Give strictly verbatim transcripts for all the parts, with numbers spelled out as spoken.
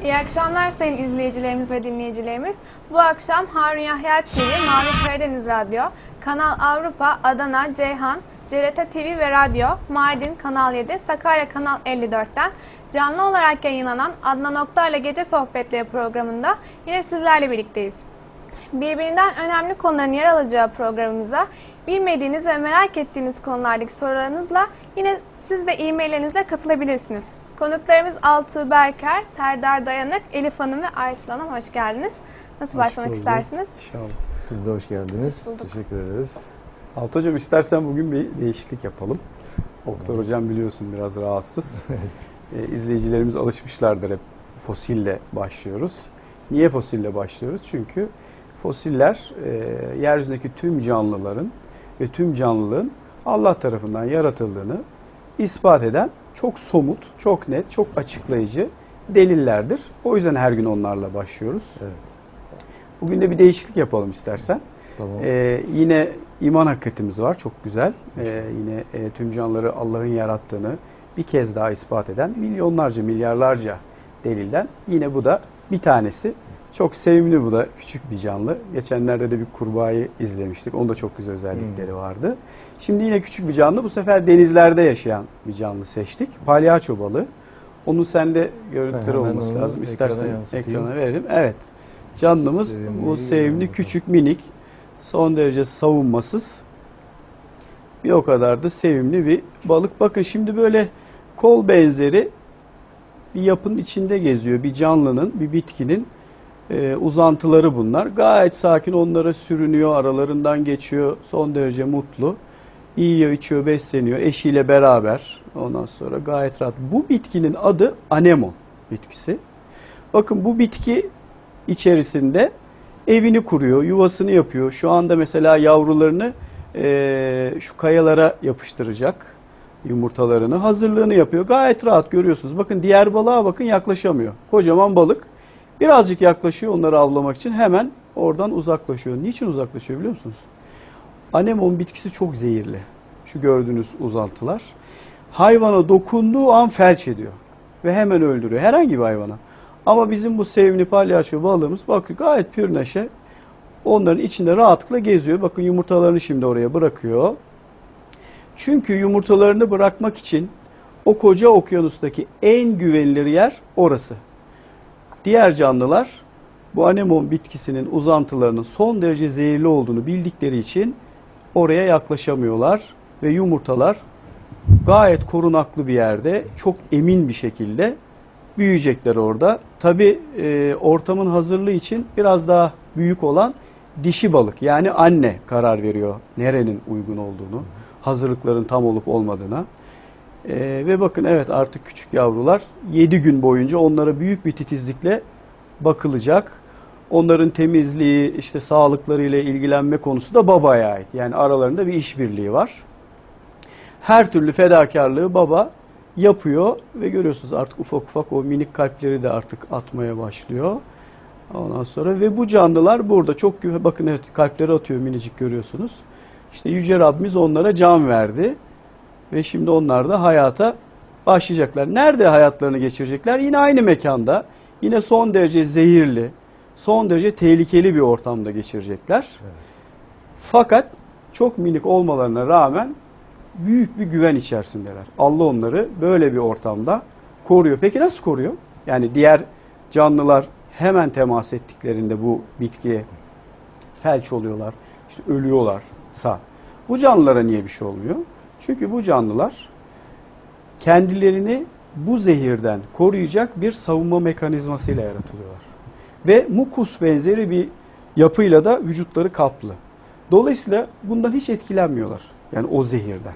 İyi akşamlar sayın izleyicilerimiz ve dinleyicilerimiz. Bu akşam Harun Yahya T V, Mavi Karadeniz Radyo, Kanal Avrupa, Adana, Ceyhan, C R T T V ve Radyo, Mardin, Kanal yedi, Sakarya Kanal elli dört'ten canlı olarak yayınlanan Adnan Oktar'la Gece Sohbetleri programında yine sizlerle birlikteyiz. Birbirinden önemli konuların yer alacağı programımıza bilmediğiniz ve merak ettiğiniz konulardaki sorularınızla yine siz de e-maillerinizle katılabilirsiniz. Konuklarımız Altuğ Berker, Serdar Dayanık, Elif Hanım ve Aytül Hanım, hoş geldiniz. Nasıl Hoş başlamak bulduk. istersiniz? İnşallah. Siz de hoş geldiniz. Hoş Teşekkür ederiz. Altuğ Hocam, istersen bugün bir değişiklik yapalım. Doktor Hocam biliyorsun biraz rahatsız. e, izleyicilerimiz alışmışlardır, hep fosille başlıyoruz. Niye fosille başlıyoruz? Çünkü fosiller e, yeryüzündeki tüm canlıların ve tüm canlılığın Allah tarafından yaratıldığını ispat eden çok somut, çok net, çok açıklayıcı delillerdir. O yüzden her gün onlarla başlıyoruz. Evet. Bugün de bir değişiklik yapalım istersen. Tamam. Ee, yine iman hakikatimiz var, çok güzel. Ee, yine e, tüm canlıları Allah'ın yarattığını bir kez daha ispat eden milyonlarca, milyarlarca delilden. Yine bu da bir tanesi. Çok sevimli, bu da küçük bir canlı. Geçenlerde de bir kurbağayı izlemiştik. Onun da çok güzel özellikleri hmm. vardı. Şimdi yine küçük bir canlı. Bu sefer denizlerde yaşayan bir canlı seçtik. Palyaço balığı. Onun sende görüntüleri olması lazım. İstersen ekrana, ekrana verelim. Evet. Canlımız sevimli, bu sevimli, küçük, minik, son derece savunmasız, bir o kadar da sevimli bir balık. Bakın şimdi böyle kol benzeri bir yapının içinde geziyor. Bir canlının, bir bitkinin e, uzantıları bunlar. Gayet sakin onlara sürünüyor, aralarından geçiyor. Son derece mutlu. Yiyor, içiyor, besleniyor. Eşiyle beraber. Ondan sonra gayet rahat. Bu bitkinin adı anemon bitkisi. Bakın bu bitki içerisinde evini kuruyor, yuvasını yapıyor. Şu anda mesela yavrularını e, şu kayalara yapıştıracak, yumurtalarını, hazırlığını yapıyor. Gayet rahat, görüyorsunuz. Bakın diğer balığa bakın, yaklaşamıyor. Kocaman balık. Birazcık yaklaşıyor onları avlamak için, hemen oradan uzaklaşıyor. Niçin uzaklaşıyor biliyor musunuz? Anemon bitkisi çok zehirli. Şu gördüğünüz uzantılar. Hayvana dokunduğu an felç ediyor. Ve hemen öldürüyor. Herhangi bir hayvana. Ama bizim bu sevimli palyaço balığımız bakın gayet pür neşe. Onların içinde rahatlıkla geziyor. Bakın yumurtalarını şimdi oraya bırakıyor. Çünkü yumurtalarını bırakmak için o koca okyanustaki en güvenilir yer orası. Diğer canlılar bu anemon bitkisinin uzantılarının son derece zehirli olduğunu bildikleri için oraya yaklaşamıyorlar. Ve yumurtalar gayet korunaklı bir yerde, çok emin bir şekilde büyüyecekler orada. Tabii e, ortamın hazırlığı için biraz daha büyük olan dişi balık, yani anne karar veriyor nerenin uygun olduğunu, hazırlıkların tam olup olmadığına. E, ve bakın evet, artık küçük yavrular yedi gün boyunca onlara büyük bir titizlikle bakılacak. Onların temizliği, işte sağlıklarıyla ilgilenme konusu da babaya ait. Yani aralarında bir işbirliği var. Her türlü fedakarlığı baba yapıyor ve görüyorsunuz artık ufak ufak o minik kalpleri de artık atmaya başlıyor. Ondan sonra ve bu canlılar burada çok güven, bakın evet kalpleri atıyor minicik, görüyorsunuz. İşte Yüce Rabbimiz onlara can verdi ve şimdi onlar da hayata başlayacaklar. Nerede hayatlarını geçirecekler? Yine aynı mekanda, yine son derece zehirli, son derece tehlikeli bir ortamda geçirecekler. Evet. Fakat çok minik olmalarına rağmen büyük bir güven içerisindeler. Allah onları böyle bir ortamda koruyor. Peki nasıl koruyor? Yani diğer canlılar hemen temas ettiklerinde bu bitkiye felç oluyorlar, işte ölüyorlarsa, bu canlılara niye bir şey olmuyor? Çünkü bu canlılar kendilerini bu zehirden koruyacak bir savunma mekanizmasıyla yaratılıyorlar. Ve mukus benzeri bir yapıyla da vücutları kaplı. Dolayısıyla bundan hiç etkilenmiyorlar. Yani o zehirden.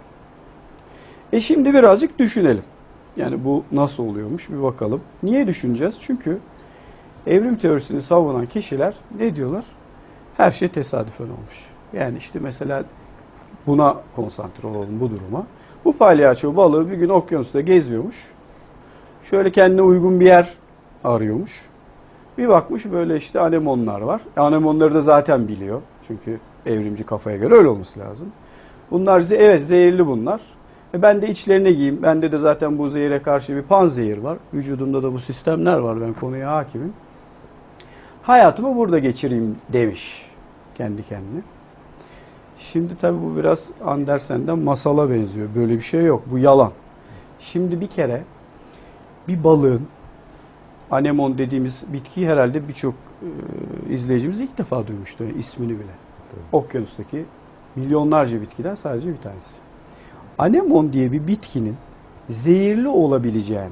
E şimdi birazcık düşünelim. Yani bu nasıl oluyormuş bir bakalım. Niye düşüneceğiz? Çünkü evrim teorisini savunan kişiler ne diyorlar? Her şey tesadüfen olmuş. Yani işte mesela buna konsantre olalım, bu duruma. Bu palyaço balığı bir gün okyanusta geziyormuş. Şöyle kendine uygun bir yer arıyormuş. Bir bakmış böyle işte anemonlar var. Anemonları da zaten biliyor. Çünkü evrimci kafaya göre öyle olması lazım. Bunlar evet zehirli bunlar. E ben de içlerine giyeyim. Bende de zaten bu zehire karşı bir panzehir var. Vücudumda da bu sistemler var. Ben konuya hakimim. Hayatımı burada geçireyim demiş kendi kendine. Şimdi tabii bu biraz Andersen'den masala benziyor. Böyle bir şey yok. Bu yalan. Şimdi bir kere bir balığın anemon dediğimiz bitkiyi herhalde birçok e, izleyicimiz ilk defa duymuştu. Yani ismini bile. Tabii. Okyanustaki milyonlarca bitkiden sadece bir tanesi. Anemon diye bir bitkinin zehirli olabileceğini,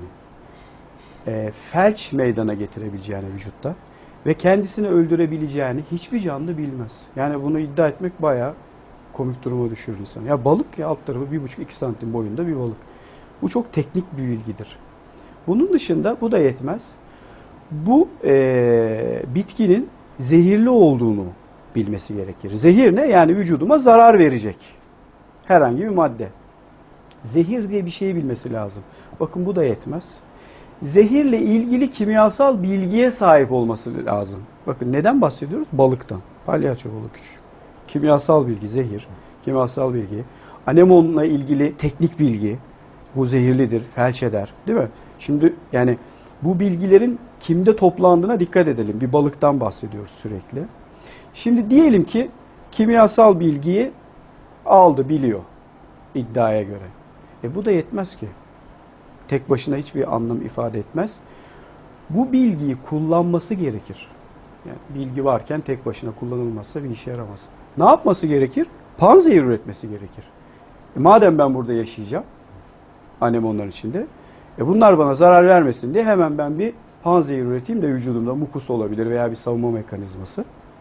e, felç meydana getirebileceğini vücutta ve kendisini öldürebileceğini hiçbir canlı bilmez. Yani bunu iddia etmek bayağı komik duruma düşürür insanı. Ya balık ya alt tarafı bir buçuk iki santim boyunda bir balık. Bu çok teknik bir bilgidir. Bunun dışında bu da yetmez. Bu e, bitkinin zehirli olduğunu bilmesi gerekir. Zehir ne? Yani vücuduma zarar verecek herhangi bir madde. Zehir diye bir şeyi bilmesi lazım. Bakın bu da yetmez. Zehirle ilgili kimyasal bilgiye sahip olması lazım. Bakın neden bahsediyoruz? Balıktan. Palyaço balık küçük. Kimyasal bilgi, zehir, kimyasal bilgi. Anemonla ilgili teknik bilgi. Bu zehirlidir, felç eder. Değil mi? Şimdi yani bu bilgilerin kimde toplandığına dikkat edelim. Bir balıktan bahsediyoruz sürekli. Şimdi diyelim ki kimyasal bilgiyi aldı, biliyor iddiaya göre. E bu da yetmez ki. Tek başına hiçbir anlam ifade etmez. Bu bilgiyi kullanması gerekir. Yani bilgi varken tek başına kullanılmazsa bir işe yaramaz. Ne yapması gerekir? Panzehir üretmesi gerekir. E madem ben burada yaşayacağım, anemonların içinde, e bunlar bana zarar vermesin diye hemen ben bir panzehir üreteyim de vücudumda mukus olabilir veya bir savunma mekanizması.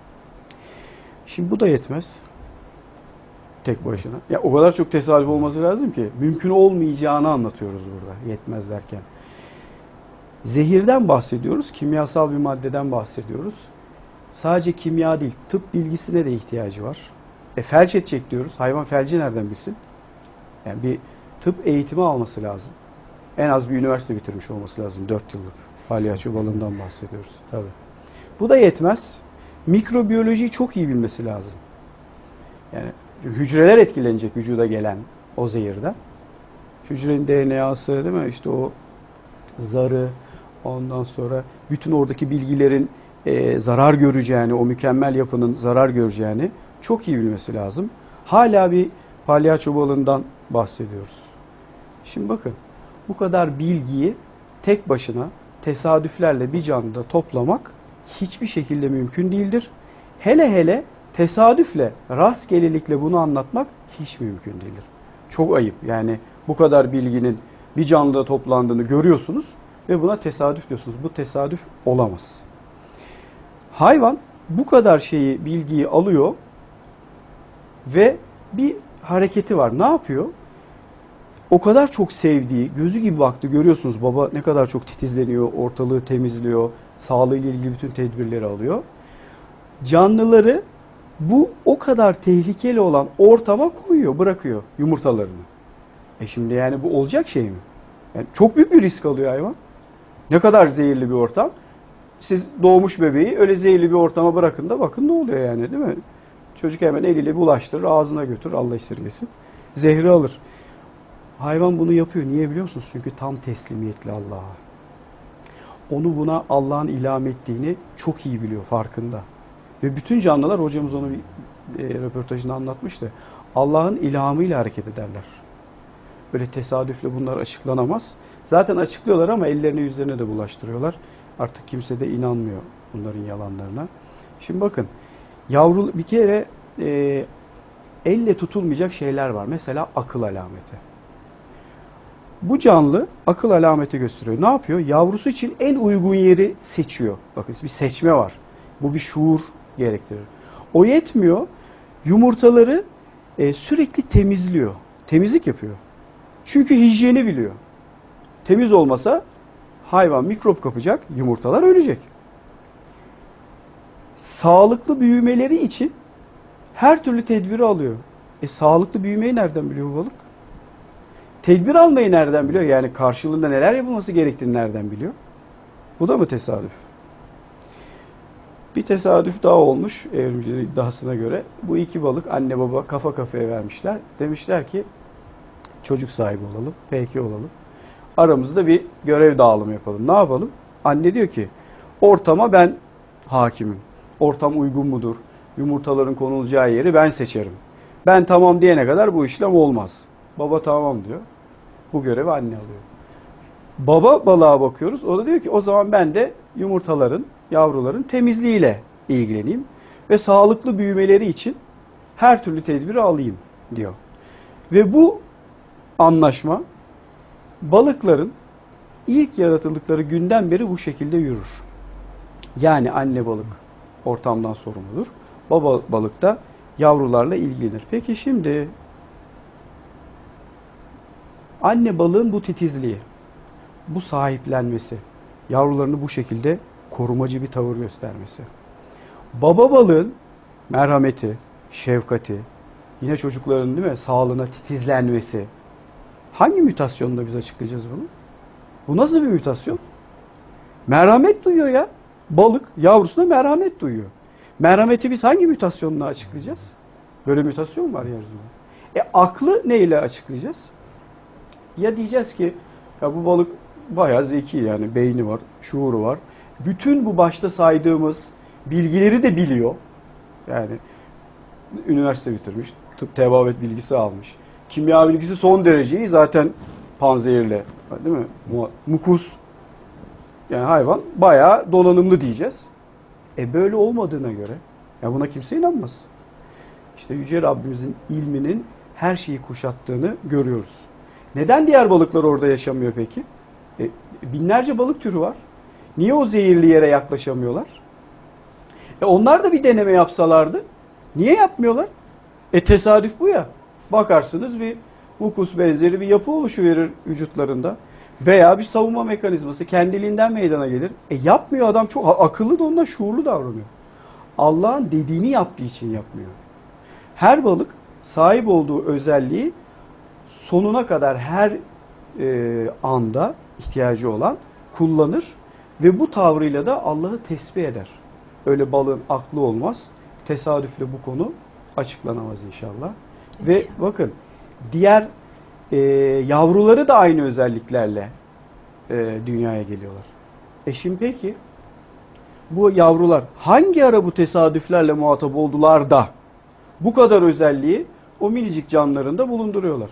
Şimdi bu da yetmez. Tek başına. Ya o kadar çok tesadüf olması lazım ki mümkün olmayacağını anlatıyoruz burada yetmez derken. Zehirden bahsediyoruz, kimyasal bir maddeden bahsediyoruz. Sadece kimya değil, tıp bilgisine de ihtiyacı var. E felç edecek diyoruz. Hayvan felci nereden bilsin? Yani bir tıp eğitimi alması lazım. En az bir üniversite bitirmiş olması lazım. dört yıllık. Palyaço balığından bahsediyoruz. Tabii. Bu da yetmez. Mikrobiyolojiyi çok iyi bilmesi lazım. Yani hücreler etkilenecek vücuda gelen o zehirden. Hücrenin D N A'sı değil mi? İşte o zarı, ondan sonra bütün oradaki bilgilerin e, zarar göreceğini, o mükemmel yapının zarar göreceğini çok iyi bilmesi lazım. Hala bir palyaço balığından bahsediyoruz. Şimdi bakın, bu kadar bilgiyi tek başına tesadüflerle bir canlıda toplamak hiçbir şekilde mümkün değildir. Hele hele tesadüfle, rastgelelikle bunu anlatmak hiç mümkün değildir. Çok ayıp. Yani bu kadar bilginin bir canlıda toplandığını görüyorsunuz ve buna tesadüf diyorsunuz. Bu tesadüf olamaz. Hayvan bu kadar şeyi, bilgiyi alıyor ve bir hareketi var. Ne yapıyor? O kadar çok sevdiği, gözü gibi baktı, görüyorsunuz baba ne kadar çok titizleniyor, ortalığı temizliyor, sağlığıyla ilgili bütün tedbirleri alıyor. Canlıları bu o kadar tehlikeli olan ortama koyuyor, bırakıyor yumurtalarını. E şimdi yani bu olacak şey mi? Yani çok büyük bir risk alıyor hayvan. Ne kadar zehirli bir ortam. Siz doğmuş bebeği öyle zehirli bir ortama bırakın da bakın ne oluyor yani, değil mi? Çocuk hemen eliyle bulaştırır, ağzına götür, Allah esirgesin. Zehri alır. Hayvan bunu yapıyor. Niye biliyor musunuz? Çünkü tam teslimiyetli Allah'a. Onu buna Allah'ın ilham ettiğini çok iyi biliyor, farkında. Ve bütün canlılar, hocamız onu bir e, röportajında anlatmıştı. Allah'ın ilhamıyla hareket ederler. Böyle tesadüfle bunlar açıklanamaz. Zaten açıklıyorlar ama ellerine yüzlerine de bulaştırıyorlar. Artık kimse de inanmıyor bunların yalanlarına. Şimdi bakın, yavru bir kere e, elle tutulmayacak şeyler var. Mesela akıl alameti. Bu canlı akıl alameti gösteriyor. Ne yapıyor? Yavrusu için en uygun yeri seçiyor. Bakın bir seçme var. Bu bir şuur gerektirir. O yetmiyor. Yumurtaları e, sürekli temizliyor. Temizlik yapıyor. Çünkü hijyeni biliyor. Temiz olmasa hayvan mikrop kapacak, yumurtalar ölecek. Sağlıklı büyümeleri için her türlü tedbiri alıyor. E sağlıklı büyümeyi nereden biliyor bu balık? Tedbir almayı nereden biliyor? Yani karşılığında neler yapılması gerektiğini nereden biliyor? Bu da mı tesadüf? Bir tesadüf daha olmuş evrimcilerin iddiasına göre. Bu iki balık anne baba kafa kafaya vermişler. Demişler ki çocuk sahibi olalım, peki olalım. Aramızda bir görev dağılımı yapalım. Ne yapalım? Anne diyor ki ortama ben hakimim. Ortam uygun mudur? Yumurtaların konulacağı yeri ben seçerim. Ben tamam diyene kadar bu işlem olmaz. Baba tamam diyor. Bu görevi anne alıyor. Baba balığa bakıyoruz. O da diyor ki o zaman ben de yumurtaların, yavruların temizliğiyle ilgileneyim. Ve sağlıklı büyümeleri için her türlü tedbiri alayım diyor. Ve bu anlaşma balıkların ilk yaratıldıkları günden beri bu şekilde yürür. Yani anne balık ortamdan sorumludur. Baba balık da yavrularla ilgilenir. Peki şimdi anne balığın bu titizliği, bu sahiplenmesi, yavrularını bu şekilde korumacı bir tavır göstermesi, baba balığın merhameti, şefkati, yine çocukların değil mi sağlığına titizlenmesi, hangi mütasyonla biz açıklayacağız bunu? Bu nasıl bir mütasyon? Merhamet duyuyor ya. Balık yavrusuna merhamet duyuyor. Merhameti biz hangi mütasyonla açıklayacağız? Böyle mütasyon var yeryüzünde. E aklı neyle açıklayacağız? Ya diyeceğiz ki ya bu balık bayağı zeki, yani beyni var, şuuru var. Bütün bu başta saydığımız bilgileri de biliyor. Yani üniversite bitirmiş, tıp tebavet bilgisi almış. Kimya bilgisi son dereceyi zaten panzehirle, değil mi? Mukus, yani hayvan bayağı donanımlı diyeceğiz. E böyle olmadığına göre ya buna kimse inanmaz. İşte Yüce Rabbimizin ilminin her şeyi kuşattığını görüyoruz. Neden diğer balıklar orada yaşamıyor peki? E, binlerce balık türü var. Niye o zehirli yere yaklaşamıyorlar? E onlar da bir deneme yapsalardı. Niye yapmıyorlar? E tesadüf bu ya. Bakarsınız bir mukus benzeri bir yapı oluşuverir vücutlarında. Veya bir savunma mekanizması kendiliğinden meydana gelir. E yapmıyor adam, çok akıllı da ondan şuurlu davranıyor. Allah'ın dediğini yaptığı için yapmıyor. Her balık sahip olduğu özelliği sonuna kadar her e, anda ihtiyacı olan kullanır ve bu tavrıyla da Allah'ı tesbih eder. Öyle balığın aklı olmaz. Tesadüfle bu konu açıklanamaz inşallah. Ve bakın diğer e, yavruları da aynı özelliklerle e, dünyaya geliyorlar. E şimdi peki bu yavrular hangi ara bu tesadüflerle muhatap oldular da bu kadar özelliği o minicik canlarında bulunduruyorlar?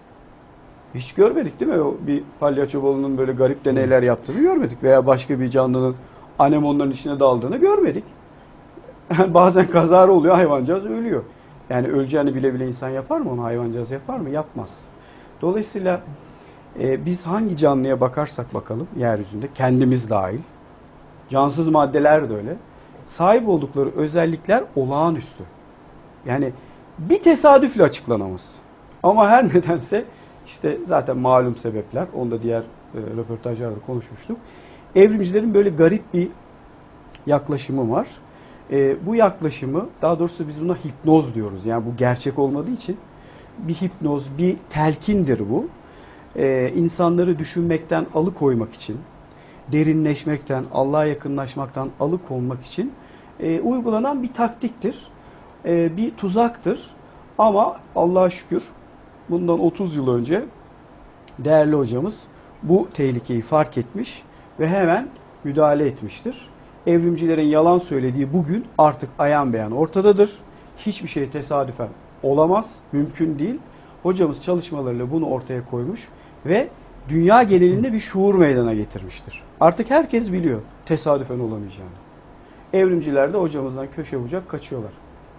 Hiç görmedik değil mi? O bir palyaço balığının böyle garip deneyler yaptığını görmedik. Veya başka bir canlının anemonların içine daldığını görmedik. Yani bazen kazara oluyor, hayvancağız ölüyor. Yani öleceğini bile bile insan yapar mı onu? Hayvancağız yapar mı? Yapmaz. Dolayısıyla e, biz hangi canlıya bakarsak bakalım yeryüzünde, kendimiz dahil, cansız maddeler de öyle, sahip oldukları özellikler olağanüstü. Yani bir tesadüfle açıklanamaz. Ama her nedense işte zaten malum sebepler, onu da diğer e, röportajlarda konuşmuştuk. Evrimcilerin böyle garip bir yaklaşımı var. E, bu yaklaşımı, daha doğrusu biz buna hipnoz diyoruz. Yani bu gerçek olmadığı için bir hipnoz, bir telkindir bu. E, insanları düşünmekten alıkoymak için, derinleşmekten, Allah'a yakınlaşmaktan alıkonmak için e, uygulanan bir taktiktir. E, bir tuzaktır. Ama Allah'a şükür bundan otuz yıl önce değerli hocamız bu tehlikeyi fark etmiş ve hemen müdahale etmiştir. Evrimcilerin yalan söylediği bugün artık ayan beyan ortadadır. Hiçbir şey tesadüfen olamaz, mümkün değil. Hocamız çalışmalarıyla bunu ortaya koymuş ve dünya genelinde bir şuur meydana getirmiştir. Artık herkes biliyor tesadüfen olamayacağını. Evrimciler de hocamızdan köşe bucak kaçıyorlar.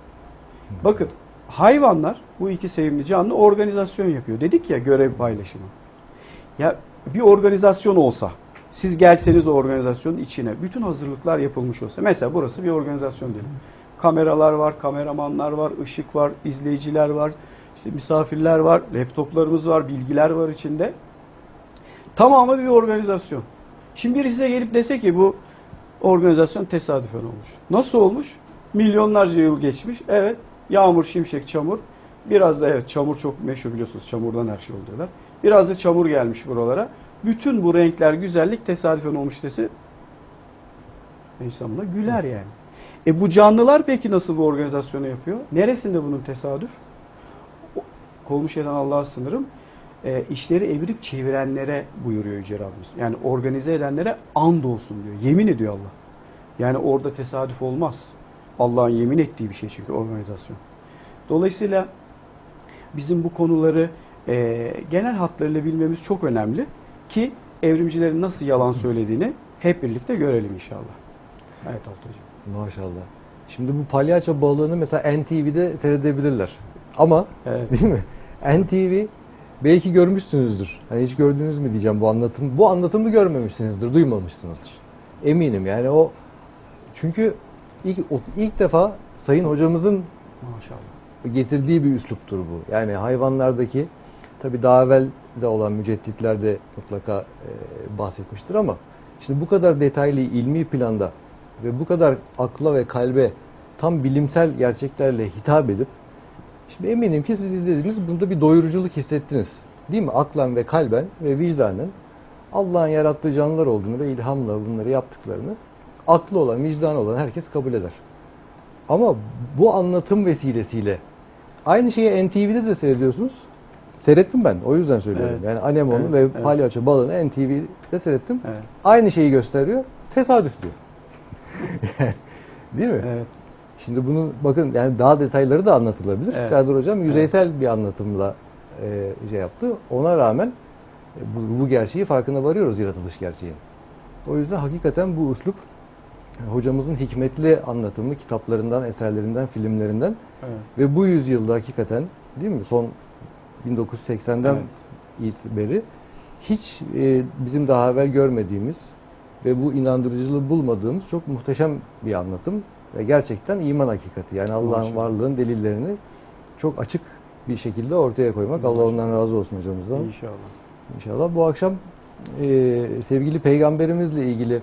Bakın hayvanlar, bu iki sevimli canlı organizasyon yapıyor. Dedik ya, görev paylaşımı. Ya bir organizasyon olsa, siz gelseniz o organizasyonun içine, bütün hazırlıklar yapılmış olsa. Mesela burası bir organizasyon diyelim. Kameralar var, kameramanlar var, ışık var, izleyiciler var, işte misafirler var, laptoplarımız var, bilgiler var içinde. Tamamı bir organizasyon. Şimdi birisi size gelip dese ki bu organizasyon tesadüfen olmuş. Nasıl olmuş? Milyonlarca yıl geçmiş. Evet. Yağmur, şimşek, çamur. Biraz da evet çamur çok meşhur biliyorsunuz. Çamurdan her şey oldu diyorlar. Biraz da çamur gelmiş buralara. Bütün bu renkler, güzellik tesadüfen olmuş dese insan buna güler yani. E bu canlılar peki nasıl bu organizasyonu yapıyor? Neresinde bunun tesadüf? Kovmuş eden Allah'a sınırım. e, işleri evirip çevirenlere buyuruyor Yüce Rabbimiz. Yani organize edenlere and olsun diyor. Yemin ediyor Allah. Yani orada tesadüf olmaz. Allah'ın yemin ettiği bir şey çünkü organizasyon. Dolayısıyla bizim bu konuları e, genel hatlarıyla bilmemiz çok önemli ki evrimcilerin nasıl yalan söylediğini hep birlikte görelim inşallah. Evet Altaycığım. Maşallah. Şimdi bu palyaço balığını mesela N T V'de seyredebilirler. Ama Evet. değil mi? N T V belki görmüşsünüzdür. Hani hiç gördünüz mü diyeceğim bu anlatım. Bu anlatımı görmemişsinizdir, duymamışsınızdır. Eminim yani o çünkü ilk o, ilk defa Sayın Hocamızın Maşallah. getirdiği bir üsluptur bu. Yani hayvanlardaki tabii daha evvel de olan mücedditler de mutlaka e, bahsetmiştir ama şimdi bu kadar detaylı ilmi planda ve bu kadar akla ve kalbe tam bilimsel gerçeklerle hitap edip şimdi eminim ki siz izlediniz bunda bir doyuruculuk hissettiniz. Değil mi? Aklen ve kalben ve vicdanen Allah'ın yarattığı canlılar olduğunu ve ilhamla bunları yaptıklarını aklı olan, vicdanı olan herkes kabul eder. Ama bu anlatım vesilesiyle aynı şeyi N T V'de de seyrediyorsunuz. Seyrettim ben. O yüzden söylüyorum. Evet. Yani Anemon'u Evet, ve evet. palyaço balığını N T V'de seyrettim. Evet. Aynı şeyi gösteriyor. Tesadüf diyor. Değil mi? Evet. Şimdi bunu bakın yani daha detayları da anlatılabilir. Evet. Serdar Hocam yüzeysel evet. bir anlatımla e, şey yaptı. Ona rağmen e, bu, bu gerçeği farkına varıyoruz, yaratılış gerçeğinin. O yüzden hakikaten bu üslup hocamızın hikmetli anlatımı kitaplarından, eserlerinden, filmlerinden Evet. ve bu yüzyılda hakikaten değil mi? Son bin dokuz yüz seksenden Evet. itibari hiç e, bizim daha evvel görmediğimiz ve bu inandırıcılığı bulmadığımız çok muhteşem bir anlatım ve gerçekten iman hakikati. Yani Allah'ın varlığın delillerini çok açık bir şekilde ortaya koymak. Allah ondan razı olsun hocamızdan. İnşallah. İnşallah. Bu akşam e, sevgili peygamberimizle ilgili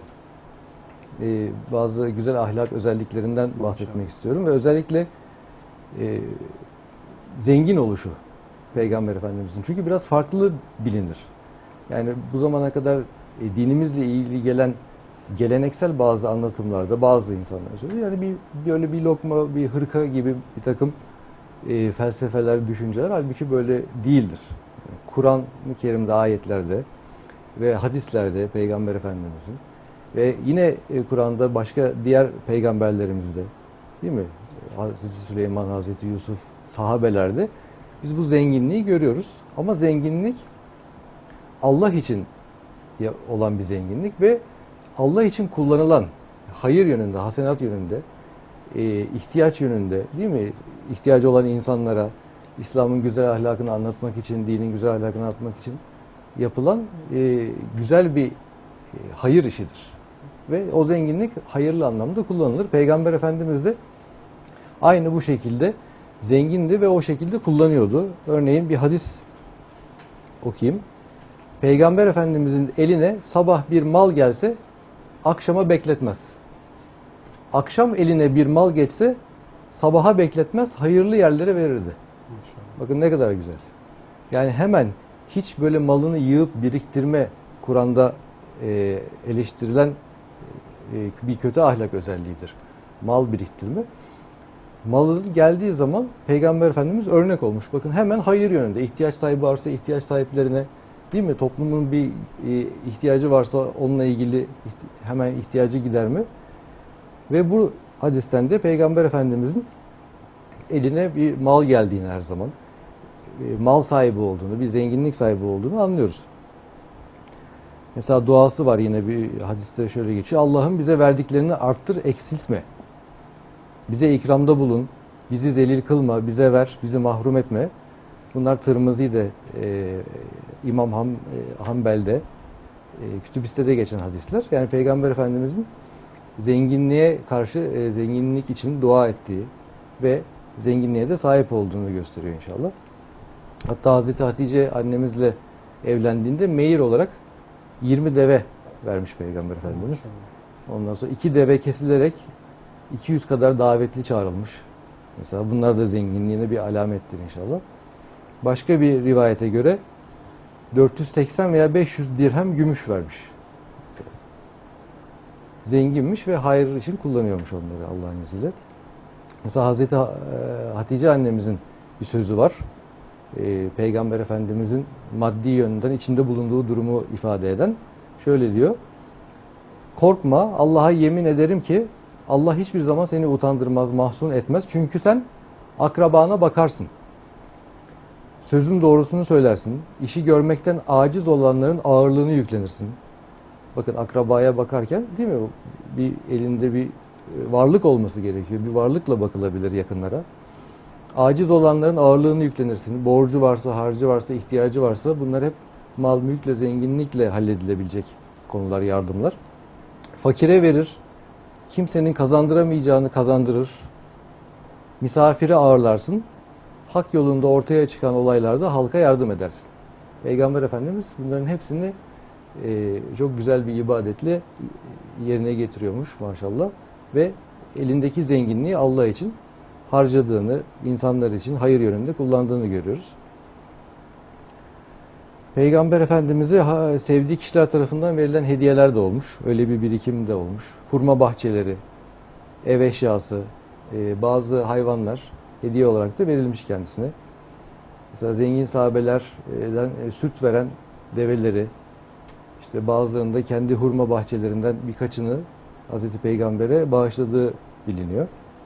e, bazı güzel ahlak özelliklerinden bahsetmek İnşallah. istiyorum ve özellikle e, zengin oluşu Peygamber Efendimizin. Çünkü biraz farklı bilinir. Yani bu zamana kadar e, dinimizle ilgili gelen geleneksel bazı anlatımlarda bazı insanlar söylüyor. Yani bir böyle bir lokma, bir hırka gibi bir takım e, felsefeler, düşünceler halbuki böyle değildir. Yani Kur'an-ı Kerim'de, ayetlerde ve hadislerde Peygamber Efendimizin ve yine e, Kur'an'da başka diğer peygamberlerimizde değil mi? Hazreti Süleyman, Hazreti Yusuf, sahabelerde biz bu zenginliği görüyoruz. Ama zenginlik Allah için olan bir zenginlik ve Allah için kullanılan hayır yönünde, hasenat yönünde, e, ihtiyaç yönünde değil mi? İhtiyacı olan insanlara İslam'ın güzel ahlakını anlatmak için, dinin güzel ahlakını anlatmak için yapılan e, güzel bir e, hayır işidir. Ve o zenginlik hayırlı anlamda kullanılır. Peygamber Efendimiz de aynı bu şekilde zengindi ve o şekilde kullanıyordu. Örneğin bir hadis okuyayım. Peygamber Efendimizin eline sabah bir mal gelse akşama bekletmez. Akşam eline bir mal geçse sabaha bekletmez, hayırlı yerlere verirdi. Maşallah. Bakın ne kadar güzel. Yani hemen hiç böyle malını yığıp biriktirme Kur'an'da e, eleştirilen e, bir kötü ahlak özelliğidir. Mal biriktirme. Malın geldiği zaman Peygamber Efendimiz örnek olmuş. Bakın hemen hayır yönünde. İhtiyaç sahibi varsa ihtiyaç sahiplerine, değil mi? Toplumun bir e, ihtiyacı varsa onunla ilgili hemen ihtiyacı giderme. Ve bu hadisten de Peygamber Efendimizin eline bir mal geldiğini her zaman, e, mal sahibi olduğunu, bir zenginlik sahibi olduğunu anlıyoruz. Mesela duası var yine bir hadiste şöyle geçiyor. Allah'ım bize verdiklerini arttır, eksiltme. Bize ikramda bulun, bizi zelil kılma, bize ver, bizi mahrum etme. Bunlar Tirmizi'de, e, İmam Ham, e, Hanbel'de, e, Kütüb-i geçen hadisler. Yani Peygamber Efendimizin zenginliğe karşı, e, zenginlik için dua ettiği ve zenginliğe de sahip olduğunu gösteriyor inşallah. Hatta Hazreti Hatice annemizle evlendiğinde mehir olarak yirmi deve vermiş Peygamber Efendimiz. Ondan sonra iki deve kesilerek iki yüz kadar davetli çağrılmış. Mesela bunlar da zenginliğine bir alamettir inşallah. Başka bir rivayete göre dört yüz seksen veya beş yüz dirhem gümüş vermiş. Zenginmiş ve hayır için kullanıyormuş onları Allah'ın izniyle. Mesela Hazreti Hatice annemizin bir sözü var. e, Peygamber Efendimizin maddi yönden içinde bulunduğu durumu ifade eden. Şöyle diyor: korkma, Allah'a yemin ederim ki Allah hiçbir zaman seni utandırmaz, mahzun etmez. Çünkü sen akrabana bakarsın. Sözün doğrusunu söylersin. İşi görmekten aciz olanların ağırlığını yüklenirsin. Bakın, akrabaya bakarken, değil mi? Bir elinde bir varlık olması gerekiyor. Bir varlıkla bakılabilir yakınlara. Aciz olanların ağırlığını yüklenirsin. Borcu varsa, harcı varsa, ihtiyacı varsa, bunlar hep mal, mülkle, zenginlikle halledilebilecek konular, yardımlar. Fakire verir. Kimsenin kazandıramayacağını kazandırır. Misafiri ağırlarsın. Hak yolunda ortaya çıkan olaylarda halka yardım edersin. Peygamber Efendimiz bunların hepsini e, çok güzel bir ibadetle yerine getiriyormuş maşallah. Ve elindeki zenginliği Allah için harcadığını, insanlar için hayır yönünde kullandığını görüyoruz. Peygamber Efendimiz'e sevdiği kişiler tarafından verilen hediyeler de olmuş. Öyle bir birikim de olmuş. Hurma bahçeleri, ev eşyası, e, bazı hayvanlar hediye olarak da verilmiş kendisine. Mesela zengin sahabelerden e, süt veren develeri, işte bazılarında kendi hurma bahçelerinden birkaçını Hazreti Peygamber'e bağışladığı biliniyor.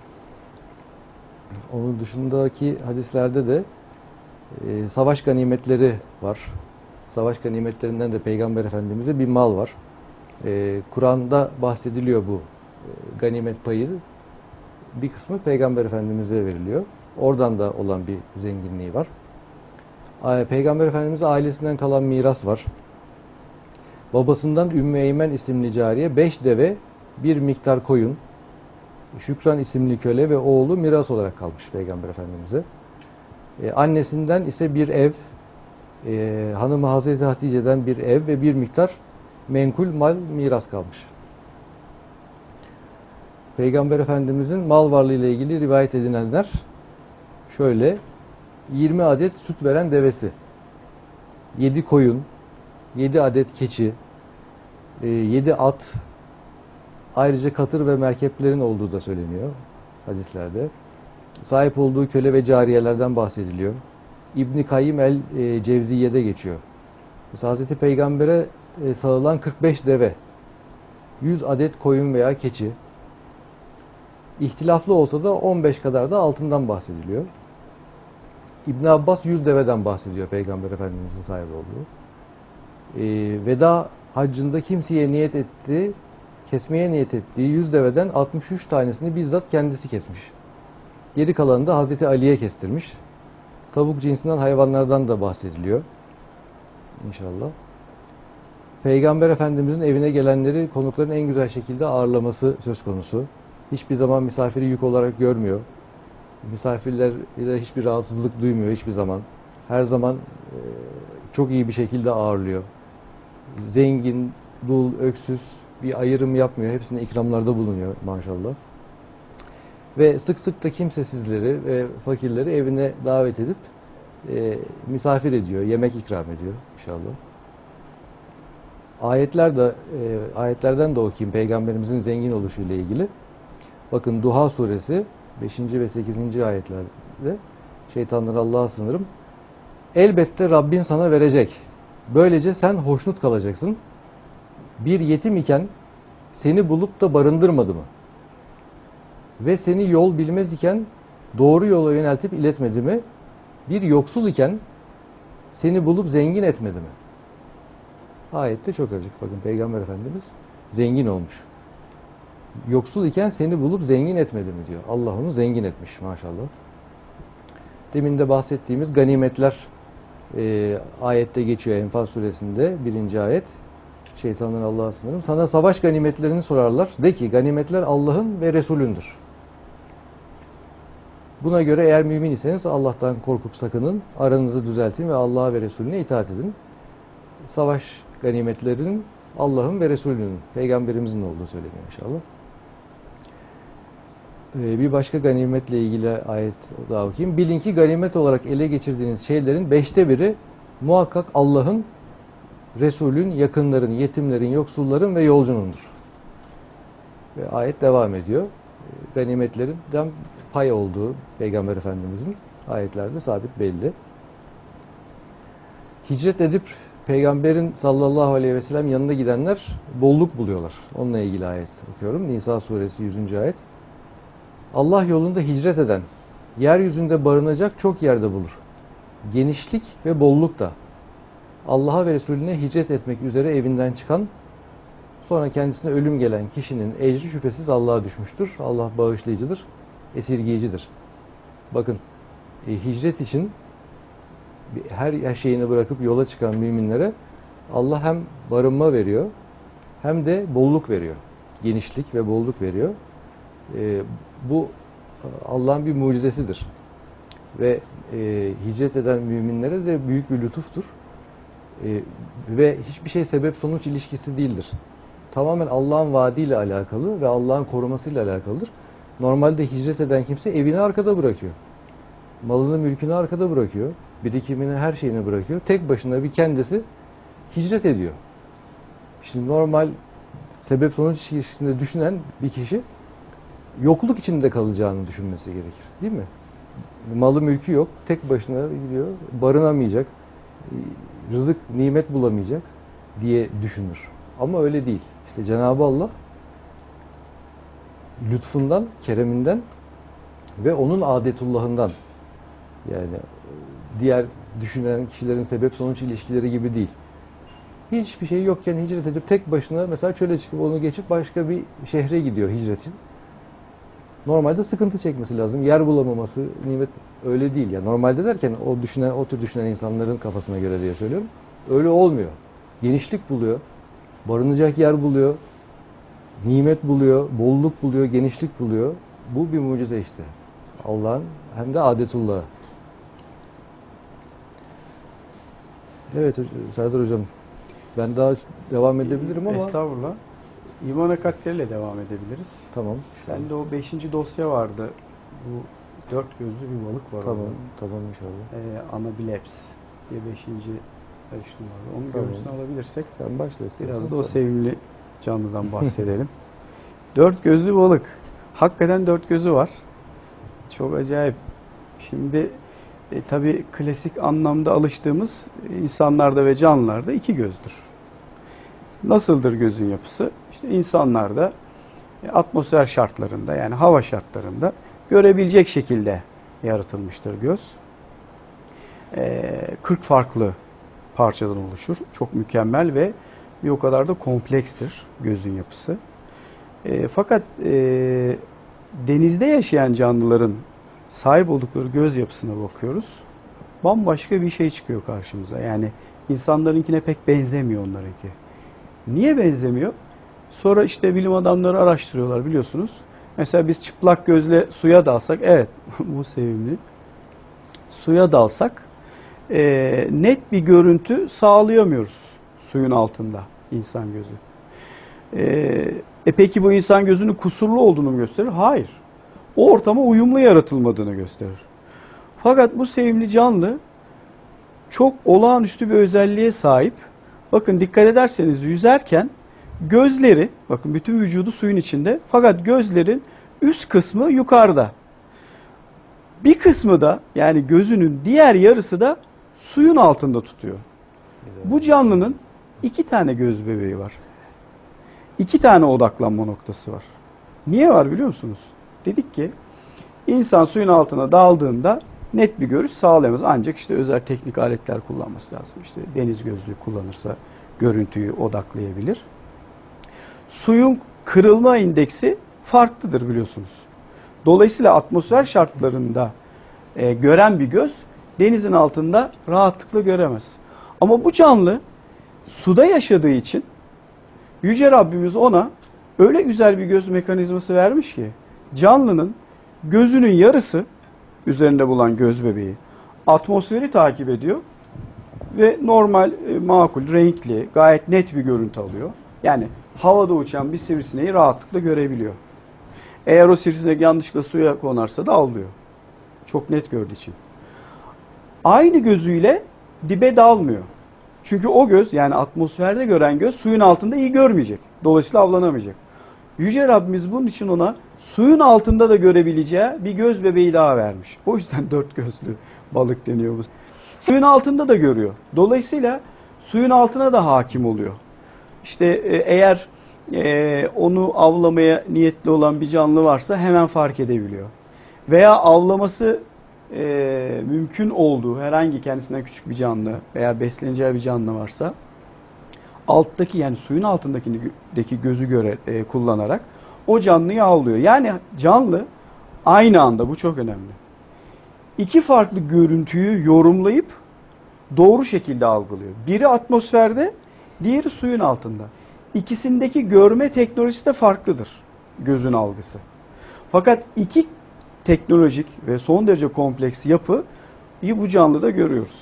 Onun dışındaki hadislerde de e, savaş ganimetleri var. Savaş ganimetlerinden de Peygamber Efendimiz'e bir mal var. E, Kur'an'da bahsediliyor bu e, ganimet payı. Bir kısmı Peygamber Efendimiz'e veriliyor. Oradan da olan bir zenginliği var. Peygamber Efendimiz'e ailesinden kalan miras var. Babasından Ümmü Eymen isimli cariye beş deve, bir miktar koyun, Şükran isimli köle ve oğlu miras olarak kalmış Peygamber Efendimiz'e. Ee, annesinden ise bir ev, e, hanımı Hazreti Hatice'den bir ev ve bir miktar menkul mal miras kalmış. Peygamber Efendimiz'in mal varlığı ile ilgili rivayet edilenler şöyle: yirmi adet süt veren devesi, yedi koyun, yedi adet keçi, yedi at, ayrıca katır ve merkeplerin olduğu da söyleniyor hadislerde. Sahip olduğu köle ve cariyelerden bahsediliyor. İbn-i Kayyim el-Cevziye'de geçiyor. Mesela Hazreti Peygamber'e sağılan kırk beş deve, yüz adet koyun veya keçi, İhtilaflı olsa da on beş kadar da altından bahsediliyor. İbn Abbas yüz deveden bahsediyor Peygamber Efendimiz'in sahip olduğu. Ee, veda haccında kimseye niyet ettiği, kesmeye niyet ettiği yüz deveden altmış üç tanesini bizzat kendisi kesmiş. Geri kalanını da Hazreti Ali'ye kestirmiş. Tavuk cinsinden hayvanlardan da bahsediliyor. İnşallah. Peygamber Efendimiz'in evine gelenleri konukların en güzel şekilde ağırlaması söz konusu. Hiçbir zaman misafiri yük olarak görmüyor. Misafirlerle hiçbir rahatsızlık duymuyor hiçbir zaman. Her zaman çok iyi bir şekilde ağırlıyor. Zengin, dul, öksüz bir ayrım yapmıyor. Hepsine ikramlarda bulunuyor maşallah. Ve sık sık da kimsesizleri ve fakirleri evine davet edip e, misafir ediyor, yemek ikram ediyor inşallah. Ayetler de e, ayetlerden de okuyayım Peygamberimizin zengin oluşu ile ilgili. Bakın Duha suresi beşinci ve sekizinci ayetlerde şeytanlara Allah'a sınırım. Elbette Rabbin sana verecek. Böylece sen hoşnut kalacaksın. Bir yetim iken seni bulup da barındırmadı mı? Ve seni yol bilmez iken doğru yola yöneltip iletmedi mi? Bir yoksul iken seni bulup zengin etmedi mi? Ayette çok açık. Bakın Peygamber Efendimiz zengin olmuş. Yoksul iken seni bulup zengin etmedi mi diyor. Allah onu zengin etmiş maşallah. Demin de bahsettiğimiz ganimetler e, ayette geçiyor Enfal suresinde birinci ayet. Şeytanın Allah'a sınırım. Sana savaş ganimetlerini sorarlar. De ki ganimetler Allah'ın ve Resulündür. Buna göre eğer mümin iseniz Allah'tan korkup sakının, aranızı düzeltin ve Allah'a ve Resulüne itaat edin. Savaş ganimetlerinin Allah'ın ve Resulünün, Peygamberimizin olduğu söyleniyor inşallah. Ee, bir başka ganimetle ilgili ayet daha okuyayım. Bilin ki ganimet olarak ele geçirdiğiniz şeylerin beşte biri muhakkak Allah'ın, Resulün, yakınların, yetimlerin, yoksulların ve yolcunundur. Ve ayet devam ediyor. Ee, ganimetlerinden pay olduğu Peygamber Efendimizin ayetlerde sabit belli. hicret edip Peygamberin sallallahu aleyhi ve sellem yanına gidenler bolluk buluyorlar. Onunla ilgili ayet okuyorum. Nisa suresi yüzüncü ayet. Allah yolunda hicret eden, yeryüzünde barınacak çok yerde bulur. Genişlik ve bolluk da. Allah'a ve Resulüne hicret etmek üzere evinden çıkan, sonra kendisine ölüm gelen kişinin ecri şüphesiz Allah'a düşmüştür. Allah bağışlayıcıdır, esirgeyicidir. Bakın, e, hicret için her şeyini bırakıp yola çıkan müminlere Allah hem barınma veriyor hem de bolluk veriyor. Genişlik ve bolluk veriyor. E, bu Allah'ın bir mucizesidir. Ve e, hicret eden müminlere de büyük bir lütuftur. E, ve hiçbir şey sebep-sonuç ilişkisi değildir. Tamamen Allah'ın vaadiyle alakalı ve Allah'ın korumasıyla alakalıdır. Normalde hicret eden kimse evini arkada bırakıyor. Malını, mülkünü arkada bırakıyor. Birikimini, her şeyini bırakıyor. Tek başına bir kendisi hicret ediyor. Şimdi normal sebep-sonuç ilişkisinde düşünen bir kişi yokluk içinde kalacağını düşünmesi gerekir. Değil mi? Malı, mülkü yok. Tek başına gidiyor. Barınamayacak. Rızık, nimet bulamayacak diye düşünür. Ama öyle değil. İşte Cenab-ı Allah lütfundan, kereminden ve onun adetullahından, yani diğer düşünen kişilerin sebep-sonuç ilişkileri gibi değil. Hiçbir şey yokken hicret edip tek başına mesela çöle çıkıp onu geçip başka bir şehre gidiyor hicretin. Normalde sıkıntı çekmesi lazım. Yer bulamaması, nimet öyle değil. Yani normalde derken o düşünen, o tür düşünen insanların kafasına göre diye söylüyorum. Öyle olmuyor. Genişlik buluyor. Barınacak yer buluyor. Nimet buluyor. Bolluk buluyor. Genişlik buluyor. Bu bir mucize işte. Allah'ın hem de adetullah. Evet Serdar Hocam. Ben daha devam edebilirim ama. Estağfurullah. İman akatleriyle devam edebiliriz. Tamam. Sende o beşinci dosya vardı. Bu dört gözlü bir balık var. Tamam. Orada. Tamam inşallah. Ee, Anabileps diye beşinci karışım vardı. Onun Tamam. görüntüsünü alabilirsek Sen başla istersen. biraz da o sevimli canlıdan bahsedelim. Dört gözlü balık. Hakikaten dört gözü var. Çok acayip. Şimdi e, tabii klasik anlamda alıştığımız insanlarda ve canlılarda iki gözdür. Nasıldır gözün yapısı? İşte insanlarda e, atmosfer şartlarında, yani hava şartlarında görebilecek şekilde yaratılmıştır göz. E, kırk farklı parçadan oluşur. Çok mükemmel ve bir o kadar da komplekstir gözün yapısı. E, fakat e, denizde yaşayan canlıların sahip oldukları göz yapısına bakıyoruz. Bambaşka bir şey çıkıyor karşımıza. Yani insanlarınkine pek benzemiyor onlarınki. Niye benzemiyor? Sonra işte bilim adamları araştırıyorlar biliyorsunuz. Mesela biz çıplak gözle suya dalsak, evet bu sevimli. Suya dalsak e, net bir görüntü sağlayamıyoruz suyun altında insan gözü. E, e peki bu insan gözünün kusurlu olduğunu mu gösterir? Hayır. O ortama uyumlu yaratılmadığını gösterir. Fakat bu sevimli canlı çok olağanüstü bir özelliğe sahip. Bakın dikkat ederseniz yüzerken gözleri, bakın bütün vücudu suyun içinde, fakat gözlerin üst kısmı yukarıda. Bir kısmı da, yani gözünün diğer yarısı da suyun altında tutuyor. Bu canlının iki tane göz bebeği var. İki tane odaklanma noktası var. Niye var biliyor musunuz? Dedik ki insan suyun altına daldığında net bir görüş sağlayamaz. Ancak işte özel teknik aletler kullanması lazım. İşte deniz gözlüğü kullanırsa görüntüyü odaklayabilir. Suyun kırılma indeksi farklıdır biliyorsunuz. Dolayısıyla atmosfer şartlarında e, gören bir göz denizin altında rahatlıkla göremez. Ama bu canlı suda yaşadığı için Yüce Rabbimiz ona öyle güzel bir göz mekanizması vermiş ki canlının gözünün yarısı, üzerinde bulunan göz bebeği, atmosferi takip ediyor ve normal, e, makul, renkli, gayet net bir görüntü alıyor. Yani havada uçan bir sivrisineği rahatlıkla görebiliyor. Eğer o sivrisinek yanlışlıkla suya konarsa da avlıyor. Çok net gördüğü için. Aynı gözüyle dibe dalmıyor. Çünkü o göz, yani atmosferde gören göz suyun altında iyi görmeyecek. Dolayısıyla avlanamayacak. Yüce Rabbimiz bunun için ona suyun altında da görebileceği bir göz bebeği daha vermiş. O yüzden dört gözlü balık deniyor bu. Suyun altında da görüyor. Dolayısıyla suyun altına da hakim oluyor. İşte eğer e, onu avlamaya niyetli olan bir canlı varsa hemen fark edebiliyor. Veya avlaması e, mümkün olduğu herhangi kendisinden küçük bir canlı veya besleneceği bir canlı varsa alttaki, yani suyun altındaki gözü göre e, kullanarak o canlıyı avlıyor. Yani canlı aynı anda, bu çok önemli, İki farklı görüntüyü yorumlayıp doğru şekilde algılıyor. Biri atmosferde, diğeri suyun altında. İkisindeki görme teknolojisi de farklıdır, gözün algısı. Fakat iki teknolojik ve son derece kompleks yapıyı bu canlıda görüyoruz.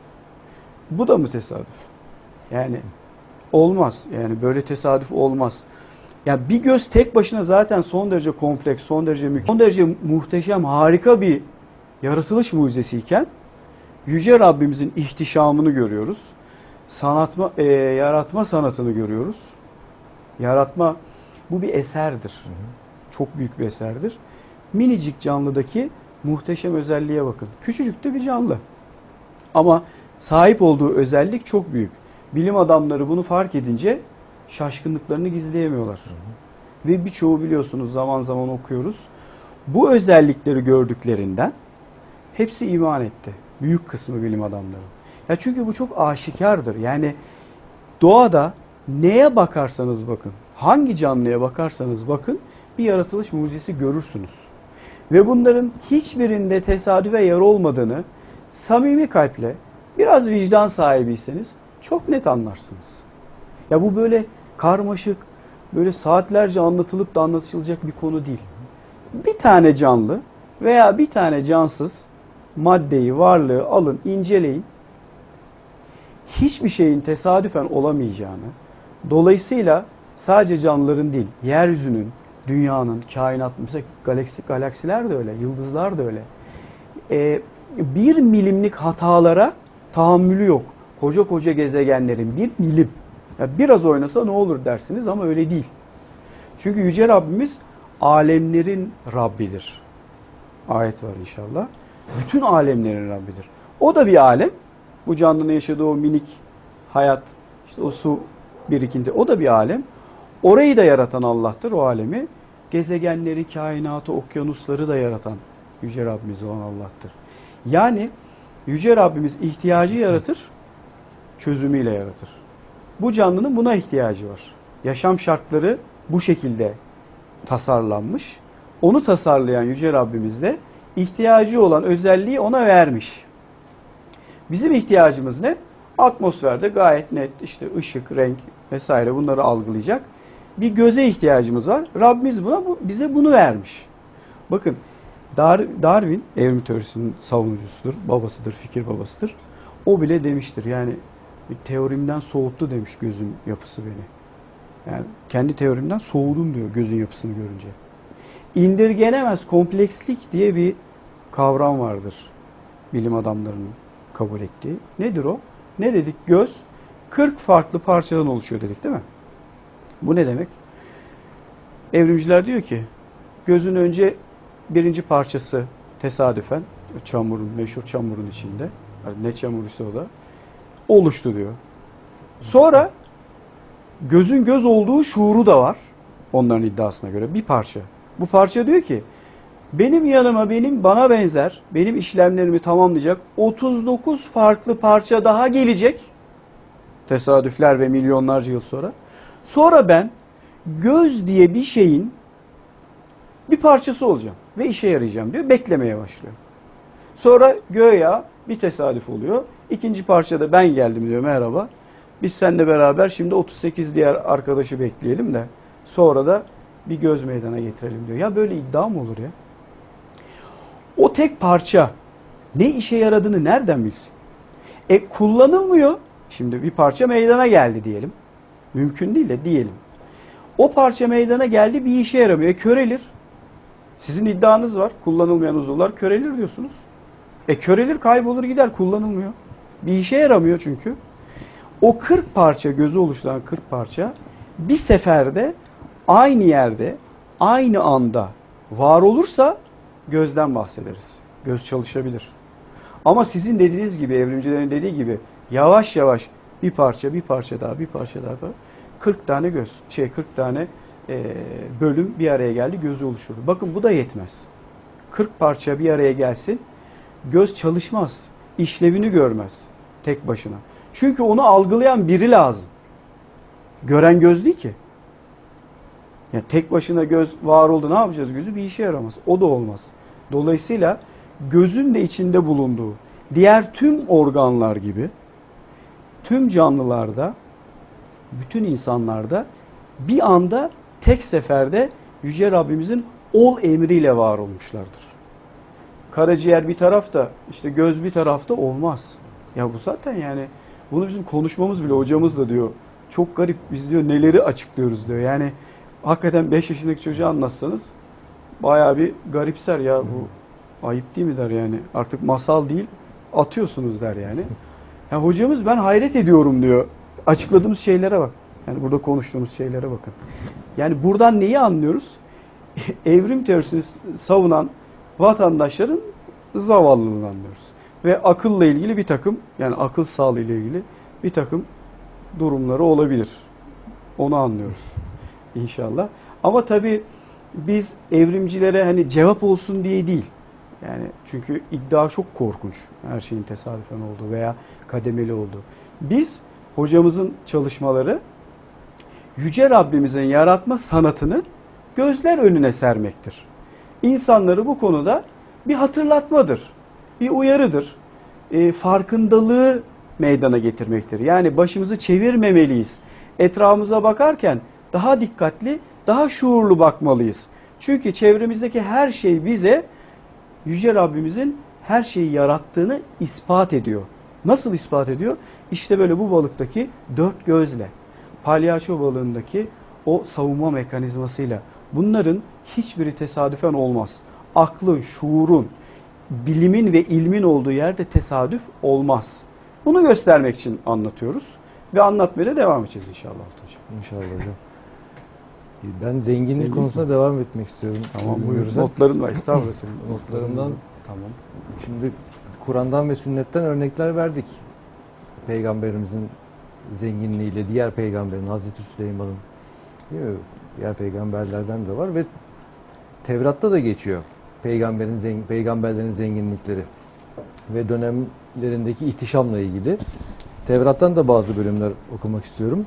Bu da mı tesadüf? Yani olmaz. Yani böyle tesadüf olmaz. Yani bir göz tek başına zaten son derece kompleks, son derece mükemmel, son derece muhteşem, harika bir yaratılış mucizesiyken Yüce Rabbimizin ihtişamını görüyoruz. Sanatma, e, yaratma sanatını görüyoruz. Yaratma, bu bir eserdir. Hı hı. Çok büyük bir eserdir. Minicik canlıdaki muhteşem özelliğe bakın. Küçücük de bir canlı. Ama sahip olduğu özellik çok büyük. Bilim adamları bunu fark edince şaşkınlıklarını gizleyemiyorlar. Hı hı. Ve birçoğu, biliyorsunuz, zaman zaman okuyoruz. Bu özellikleri gördüklerinden hepsi iman etti. Büyük kısmı bilim adamları. Ya çünkü bu çok aşikardır. Yani doğada neye bakarsanız bakın, hangi canlıya bakarsanız bakın bir yaratılış mucizesi görürsünüz. Ve bunların hiçbirinde tesadüfe yer olmadığını samimi kalple, biraz vicdan sahibiyseniz çok net anlarsınız. Ya bu böyle karmaşık, böyle saatlerce anlatılıp da anlatılacak bir konu değil. Bir tane canlı veya bir tane cansız maddeyi, varlığı alın, inceleyin. Hiçbir şeyin tesadüfen olamayacağını, dolayısıyla sadece canlıların değil, yeryüzünün, dünyanın, kainat, mesela galaksi, galaksiler de öyle, yıldızlar da öyle. Ee, bir milimlik hatalara tahammülü yok. Koca koca gezegenlerin bir milim. Ya biraz oynasa ne olur dersiniz ama öyle değil. Çünkü Yüce Rabbimiz alemlerin Rabbidir. Ayet var inşallah. Bütün alemlerin Rabbidir. O da bir alem. Bu canlının yaşadığı o minik hayat, işte o su birikinti, o da bir alem. Orayı da yaratan Allah'tır, o alemi. Gezegenleri, kainatı, okyanusları da yaratan Yüce Rabbimiz olan Allah'tır. Yani Yüce Rabbimiz ihtiyacı yaratır, çözümüyle yaratır. Bu canlının buna ihtiyacı var. Yaşam şartları bu şekilde tasarlanmış. Onu tasarlayan Yüce Rabbimiz de ihtiyacı olan özelliği ona vermiş. Bizim ihtiyacımız ne? Atmosferde gayet net işte ışık, renk vesaire bunları algılayacak bir göze ihtiyacımız var. Rabbimiz buna bize bunu vermiş. Bakın Darwin evrim teorisinin savunucusudur, babasıdır, fikir babasıdır. O bile demiştir yani teorimden soğuttu demiş gözün yapısı beni. Yani kendi teorimden soğudum diyor gözün yapısını görünce. İndirgenemez komplekslik diye bir kavram vardır bilim adamlarının kabul ettiği. Nedir o? Ne dedik? Göz kırk farklı parçadan oluşuyor dedik değil mi? Bu ne demek? Evrimciler diyor ki gözün önce birinci parçası tesadüfen çamurun, meşhur çamurun içinde, ne çamuruysa o da oluştu diyor. Sonra gözün göz olduğu şuuru da var onların iddiasına göre bir parça. Bu parça diyor ki benim yanıma, benim bana benzer, benim işlemlerimi tamamlayacak otuz dokuz farklı parça daha gelecek. Tesadüfler ve milyonlarca yıl sonra. Sonra ben göz diye bir şeyin bir parçası olacağım ve işe yarayacağım diyor. Beklemeye başlıyor. Sonra göya bir tesadüf oluyor. İkinci parçada ben geldim diyor, merhaba. Biz seninle beraber şimdi otuz sekiz diğer arkadaşı bekleyelim de sonra da bir göz meydana getirelim diyor. Ya böyle iddia mı olur ya? O tek parça ne işe yaradığını nereden bilsin? E kullanılmıyor. Şimdi bir parça meydana geldi diyelim. Mümkün değil de diyelim. O parça meydana geldi, bir işe yaramıyor. E körelir. Sizin iddianız var. Kullanılmayan uzuvlar körelir diyorsunuz. E körelir, kaybolur gider, kullanılmıyor. Bir işe yaramıyor çünkü. O kırk parça, gözü oluşturan kırk parça bir seferde aynı yerde, aynı anda var olursa gözden bahsederiz. Göz çalışabilir. Ama sizin dediğiniz gibi, evrimcilerin dediği gibi yavaş yavaş bir parça, bir parça daha, bir parça daha kırk tane göz, şey kırk tane e, bölüm bir araya geldi, gözü oluşturdu. Bakın bu da yetmez. kırk parça bir araya gelsin, göz çalışmaz, işlevini görmez tek başına. Çünkü onu algılayan biri lazım. Gören göz değil ki. Yani tek başına göz var oldu, ne yapacağız gözü? Bir işe yaramaz. O da olmaz. Dolayısıyla gözün de içinde bulunduğu diğer tüm organlar gibi tüm canlılarda, bütün insanlarda bir anda tek seferde Yüce Rabbimizin ol emriyle var olmuşlardır. Karaciğer bir tarafta, işte göz bir tarafta olmaz. Ya bu zaten yani bunu bizim konuşmamız bile hocamız da diyor. Çok garip, biz diyor neleri açıklıyoruz diyor. Yani hakikaten beş yaşındaki çocuğa anlatsanız bayağı bir garipser ya, bu ayıp değil mi der yani. Artık masal değil, atıyorsunuz der yani. Ya hocamız ben hayret ediyorum diyor. Açıkladığımız şeylere bak. Yani burada konuştuğumuz şeylere bakın. Yani buradan neyi anlıyoruz? Evrim teorisini savunan vatandaşların zavallılığını anlıyoruz. Ve akılla ilgili bir takım, yani akıl sağlığı ile ilgili bir takım durumları olabilir. Onu anlıyoruz inşallah. Ama tabii biz evrimcilere hani cevap olsun diye değil. Yani çünkü iddia çok korkunç. Her şeyin tesadüfen olduğu veya kademeli olduğu. Biz hocamızın çalışmaları Yüce Rabbimizin yaratma sanatını gözler önüne sermektir. İnsanları bu konuda bir hatırlatmadır, bir uyarıdır. E, farkındalığı meydana getirmektir. Yani başımızı çevirmemeliyiz. Etrafımıza bakarken daha dikkatli, daha şuurlu bakmalıyız. Çünkü çevremizdeki her şey bize Yüce Rabbimizin her şeyi yarattığını ispat ediyor. Nasıl ispat ediyor? İşte böyle bu balıktaki dört gözle, palyaço balığındaki o savunma mekanizmasıyla. Bunların hiçbiri tesadüfen olmaz. Aklın, şuurun, bilimin ve ilmin olduğu yerde tesadüf olmaz. Bunu göstermek için anlatıyoruz ve anlatmaya devam edeceğiz inşallah hocam. İnşallah hocam. Ben zenginlik Zengin konusuna mi? devam etmek istiyorum. Tamam, buyurun. notların var. Estağfurullah senin. Notlarımdan. Tamam. Şimdi Kur'an'dan ve sünnetten örnekler verdik. Peygamberimizin zenginliğiyle, diğer peygamberin, Hazreti Süleyman'ın, değil mi? Diğer peygamberlerden de var ve Tevrat'ta da geçiyor peygamberin zengin, peygamberlerin zenginlikleri ve dönemlerindeki ihtişamla ilgili. Tevrat'tan da bazı bölümler okumak istiyorum.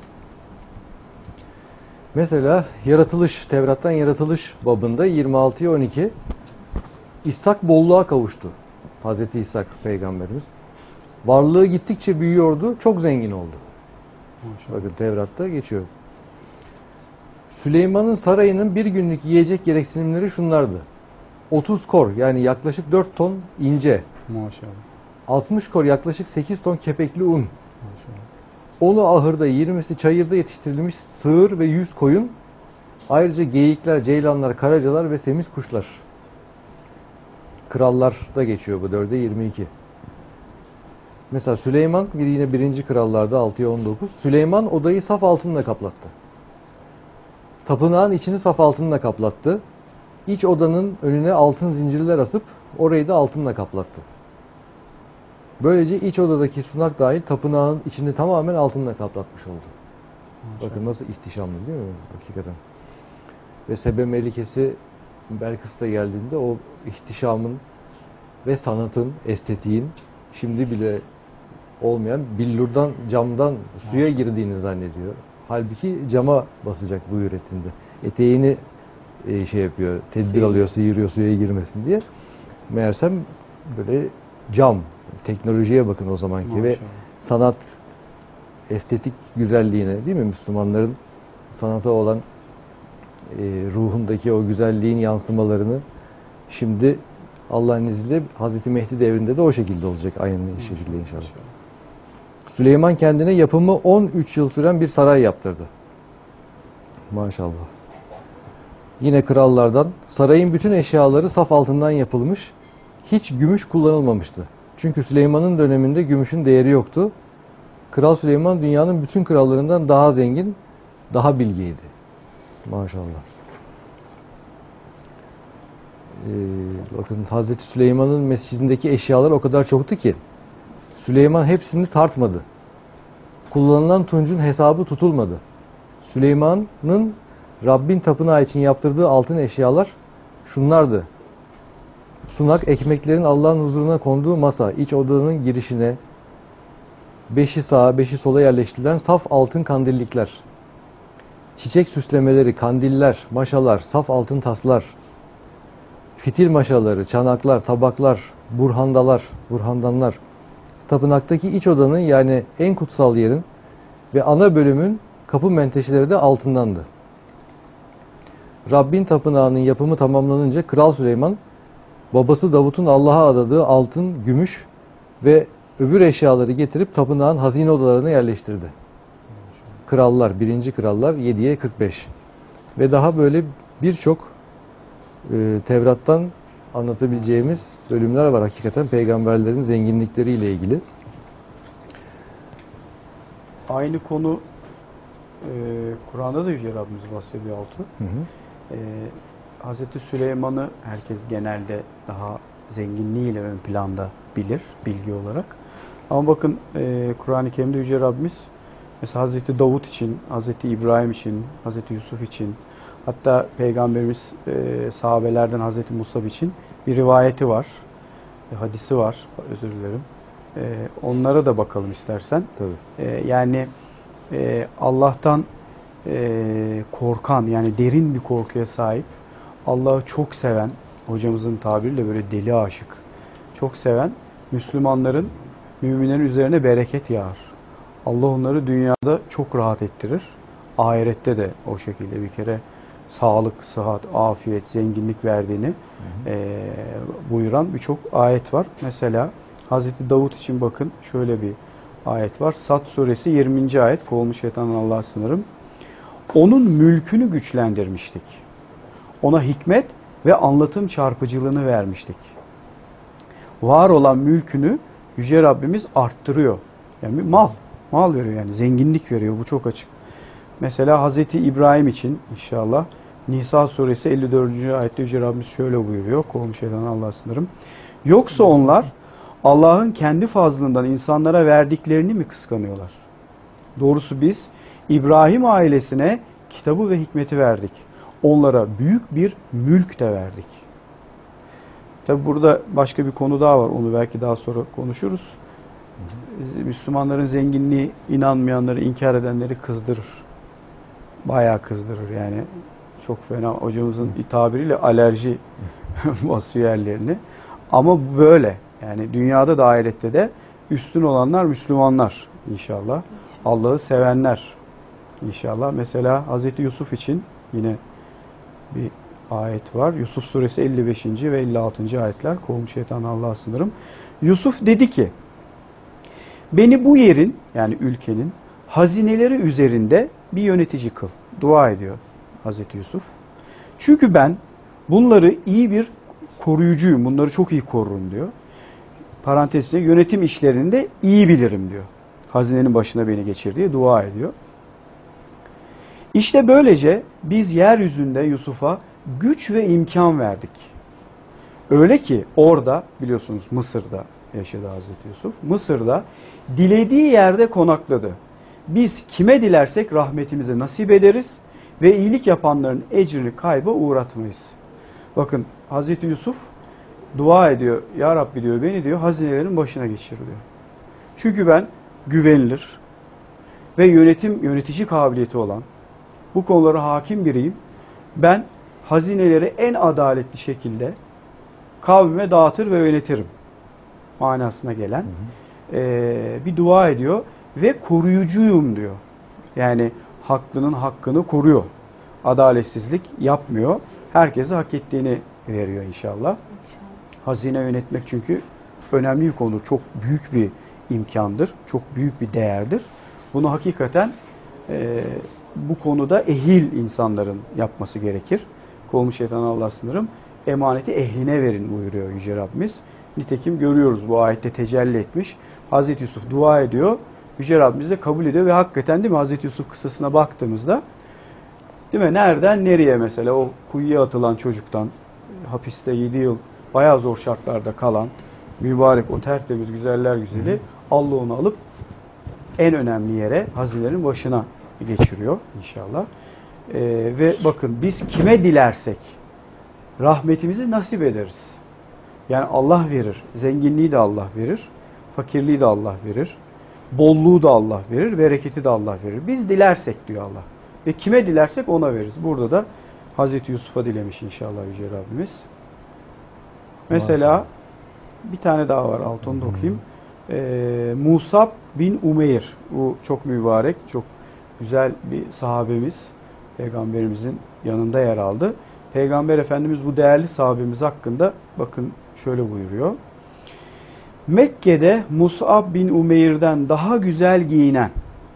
Mesela yaratılış, Tevrat'tan yaratılış babında yirmi altıya on iki İshak bolluğa kavuştu. Hazreti İshak peygamberimiz. Varlığı gittikçe büyüyordu, çok zengin oldu. Maşallah. Bakın Tevrat'ta geçiyor. Süleyman'ın sarayının bir günlük yiyecek gereksinimleri şunlardı. otuz kor, yani yaklaşık dört ton ince. Maşallah. altmış kor, yaklaşık sekiz ton kepekli un. Maşallah. Onu ahırda, yirmisi çayırda yetiştirilmiş sığır ve yüz koyun. Ayrıca geyikler, ceylanlar, karacalar ve semiz kuşlar. Krallarda geçiyor bu dörde yirmi iki. Mesela Süleyman, bir yine birinci krallarda altıya on dokuz. Süleyman odayı saf altınla kaplattı. Tapınağın içini saf altınla kaplattı. İç odanın önüne altın zincirler asıp orayı da altınla kaplattı. Böylece iç odadaki sunak dahil tapınağın içini tamamen altınla kaplatmış oldu. Maşallah. Bakın nasıl ihtişamlı değil mi? Hakikaten. Ve Sebe Melikesi Belkıs'ta geldiğinde o ihtişamın ve sanatın, estetiğin şimdi bile olmayan, billurdan, camdan suya girdiğini zannediyor. Halbuki cama basacak bu üretimde. Eteğini e, şey yapıyor, tedbir Seyir. alıyor, sıyırıyor suya girmesin diye. Meğersem böyle cam, teknolojiye bakın o zamanki. Maşallah. Ve sanat, estetik güzelliğine, değil mi? Müslümanların sanata olan e, ruhundaki o güzelliğin yansımalarını şimdi Allah'ın izniyle Hazreti Mehdi devrinde de o şekilde olacak, aynı şekilde inşallah. Süleyman kendine yapımı on üç yıl süren bir saray yaptırdı. Maşallah. Yine krallardan, sarayın bütün eşyaları saf altından yapılmış, hiç gümüş kullanılmamıştı. Çünkü Süleyman'ın döneminde gümüşün değeri yoktu. Kral Süleyman dünyanın bütün krallarından daha zengin, daha bilgeydi. Maşallah. Ee, Bakın Hazreti Süleyman'ın mescidindeki eşyalar o kadar çoktu ki Süleyman hepsini tartmadı. Kullanılan tuncun hesabı tutulmadı. Süleyman'ın Rabbin tapınağı için yaptırdığı altın eşyalar şunlardı. Sunak, ekmeklerin Allah'ın huzuruna konduğu masa, iç odanın girişine beşi sağa, beşi sola yerleştirilen saf altın kandillikler, çiçek süslemeleri, kandiller, maşalar, saf altın taslar, fitil maşaları, çanaklar, tabaklar, burhandalar, burhandanlar, tapınaktaki iç odanın yani en kutsal yerin ve ana bölümün kapı menteşeleri de altındandı. Rabbin tapınağının yapımı tamamlanınca Kral Süleyman babası Davut'un Allah'a adadığı altın, gümüş ve öbür eşyaları getirip tapınağın hazine odalarına yerleştirdi. Krallar, birinci krallar yediye kırk beş. Ve daha böyle birçok e, Tevrat'tan anlatabileceğimiz bölümler var hakikaten peygamberlerin zenginlikleriyle ilgili. Aynı konu e, Kur'an'da da Yüce Rabbimiz bahsediyor altı. Hı hı. E, Hazreti Süleyman'ı herkes genelde daha zenginliğiyle ön planda bilir bilgi olarak. Ama bakın e, Kur'an-ı Kerim'de Yüce Rabbimiz mesela Hazreti Davut için, Hazreti İbrahim için, Hazreti Yusuf için, hatta Peygamberimiz e, sahabelerden Hazreti Musab için bir rivayeti var, e, hadisi var, özür dilerim. E, onlara da bakalım istersen. Tabii. E, yani e, Allah'tan e, korkan, yani derin bir korkuya sahip, Allah'ı çok seven, hocamızın tabiriyle böyle deli aşık, çok seven Müslümanların, müminlerin üzerine bereket yağar. Allah onları dünyada çok rahat ettirir. Ahirette de o şekilde bir kere sağlık, sıhhat, afiyet, zenginlik verdiğini hı hı. E, buyuran birçok ayet var. Mesela Hazreti Davut için bakın şöyle bir ayet var. Sad suresi yirminci ayet. Kovulmuş şeytandan Allah'a sınırım. Onun mülkünü güçlendirmiştik. Ona hikmet ve anlatım çarpıcılığını vermiştik. Var olan mülkünü Yüce Rabbimiz arttırıyor. Yani mal, mal veriyor yani zenginlik veriyor. Bu çok açık. Mesela Hazreti İbrahim için inşallah Nisa suresi elli dördüncü ayette Yüce Rabbimiz şöyle buyuruyor. Kovulmuş şeytandan Allah'a sınırım. Yoksa onlar Allah'ın kendi fazlından insanlara verdiklerini mi kıskanıyorlar? Doğrusu biz İbrahim ailesine kitabı ve hikmeti verdik. Onlara büyük bir mülk de verdik. Tabi burada başka bir konu daha var. Onu belki daha sonra konuşuruz. Müslümanların zenginliği inanmayanları, inkar edenleri kızdırır. Bayağı kızdırır yani. Çok fena, hocamızın tabiriyle alerji basıyor yerlerini. Ama böyle. Yani dünyada da ahirette de üstün olanlar Müslümanlar inşallah. Allah'ı sevenler inşallah. Mesela Hazreti Yusuf için yine bir ayet var. Yusuf suresi elli beşinci ve elli altıncı ayetler. Kovulmuş şeytanı Allah'a sınırım. Yusuf dedi ki, beni bu yerin yani ülkenin hazineleri üzerinde bir yönetici kıl. Dua ediyor Hazreti Yusuf. Çünkü ben bunları iyi bir koruyucuyum. Bunları çok iyi korurum diyor. Parantezine yönetim işlerini de iyi bilirim diyor. Hazinenin başına beni geçir diye dua ediyor. İşte böylece biz yeryüzünde Yusuf'a güç ve imkan verdik. Öyle ki orada biliyorsunuz Mısır'da yaşadı Hazreti Yusuf. Mısır'da dilediği yerde konakladı. Biz kime dilersek rahmetimize nasip ederiz ve iyilik yapanların ecrini kayba uğratmayız. Bakın Hazreti Yusuf dua ediyor. Ya Rabbi diyor beni diyor hazinelerin başına geçir diyor. Çünkü ben güvenilir ve yönetim yönetici kabiliyeti olan, bu konulara hakim biriyim. Ben hazineleri en adaletli şekilde kavmime dağıtır ve yönetirim manasına gelen hı hı. E, bir dua ediyor ve koruyucuyum diyor. Yani haklının hakkını koruyor. Adaletsizlik yapmıyor. Herkese hak ettiğini veriyor inşallah. İnşallah. Hazine yönetmek çünkü önemli bir konudur. Çok büyük bir imkandır. Çok büyük bir değerdir. Bunu hakikaten e, bu konuda ehil insanların yapması gerekir. Kovulmuş şeytan Allah'a sınırım. Emaneti ehline verin buyuruyor Yüce Rabbimiz. Nitekim görüyoruz bu ayette tecelli etmiş. Hazreti Yusuf dua ediyor. Yüce Rabbimiz de kabul ediyor ve hakikaten değil mi Hazreti Yusuf kıssasına baktığımızda değil mi nereden nereye mesela o kuyuya atılan çocuktan hapiste yedi yıl bayağı zor şartlarda kalan mübarek o tertemiz güzeller güzeli Allah onu alıp en önemli yere, hazinelerin başına geçiriyor inşallah. Ee, ve bakın biz kime dilersek rahmetimizi nasip ederiz. Yani Allah verir. Zenginliği de Allah verir. Fakirliği de Allah verir. Bolluğu da Allah verir. Bereketi de Allah verir. Biz dilersek diyor Allah. Ve kime dilersek ona veririz. Burada da Hazreti Yusuf'a dilemiş inşallah Yüce Rabbimiz. Mesela Maşallah. bir tane daha var. Alt onu da okuyayım. Ee, Musab bin Umeyr. Bu çok mübarek, çok güzel bir sahabemiz. Peygamberimizin yanında yer aldı. Peygamber Efendimiz bu değerli sahabemiz hakkında bakın şöyle buyuruyor. Mekke'de Mus'ab bin Umeyr'den daha güzel giyinen,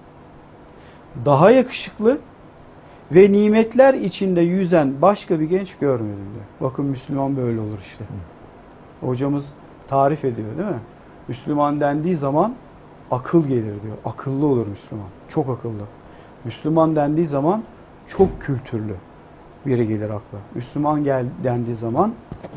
daha yakışıklı ve nimetler içinde yüzen başka bir genç görmedim diyor. Bakın Müslüman böyle olur işte. Hocamız tarif ediyor değil mi? Müslüman dendiği zaman akıl gelir diyor. Akıllı olur Müslüman. Çok akıllı. Müslüman dendiği zaman çok kültürlü biri gelir akla. Müslüman gel dendiği zaman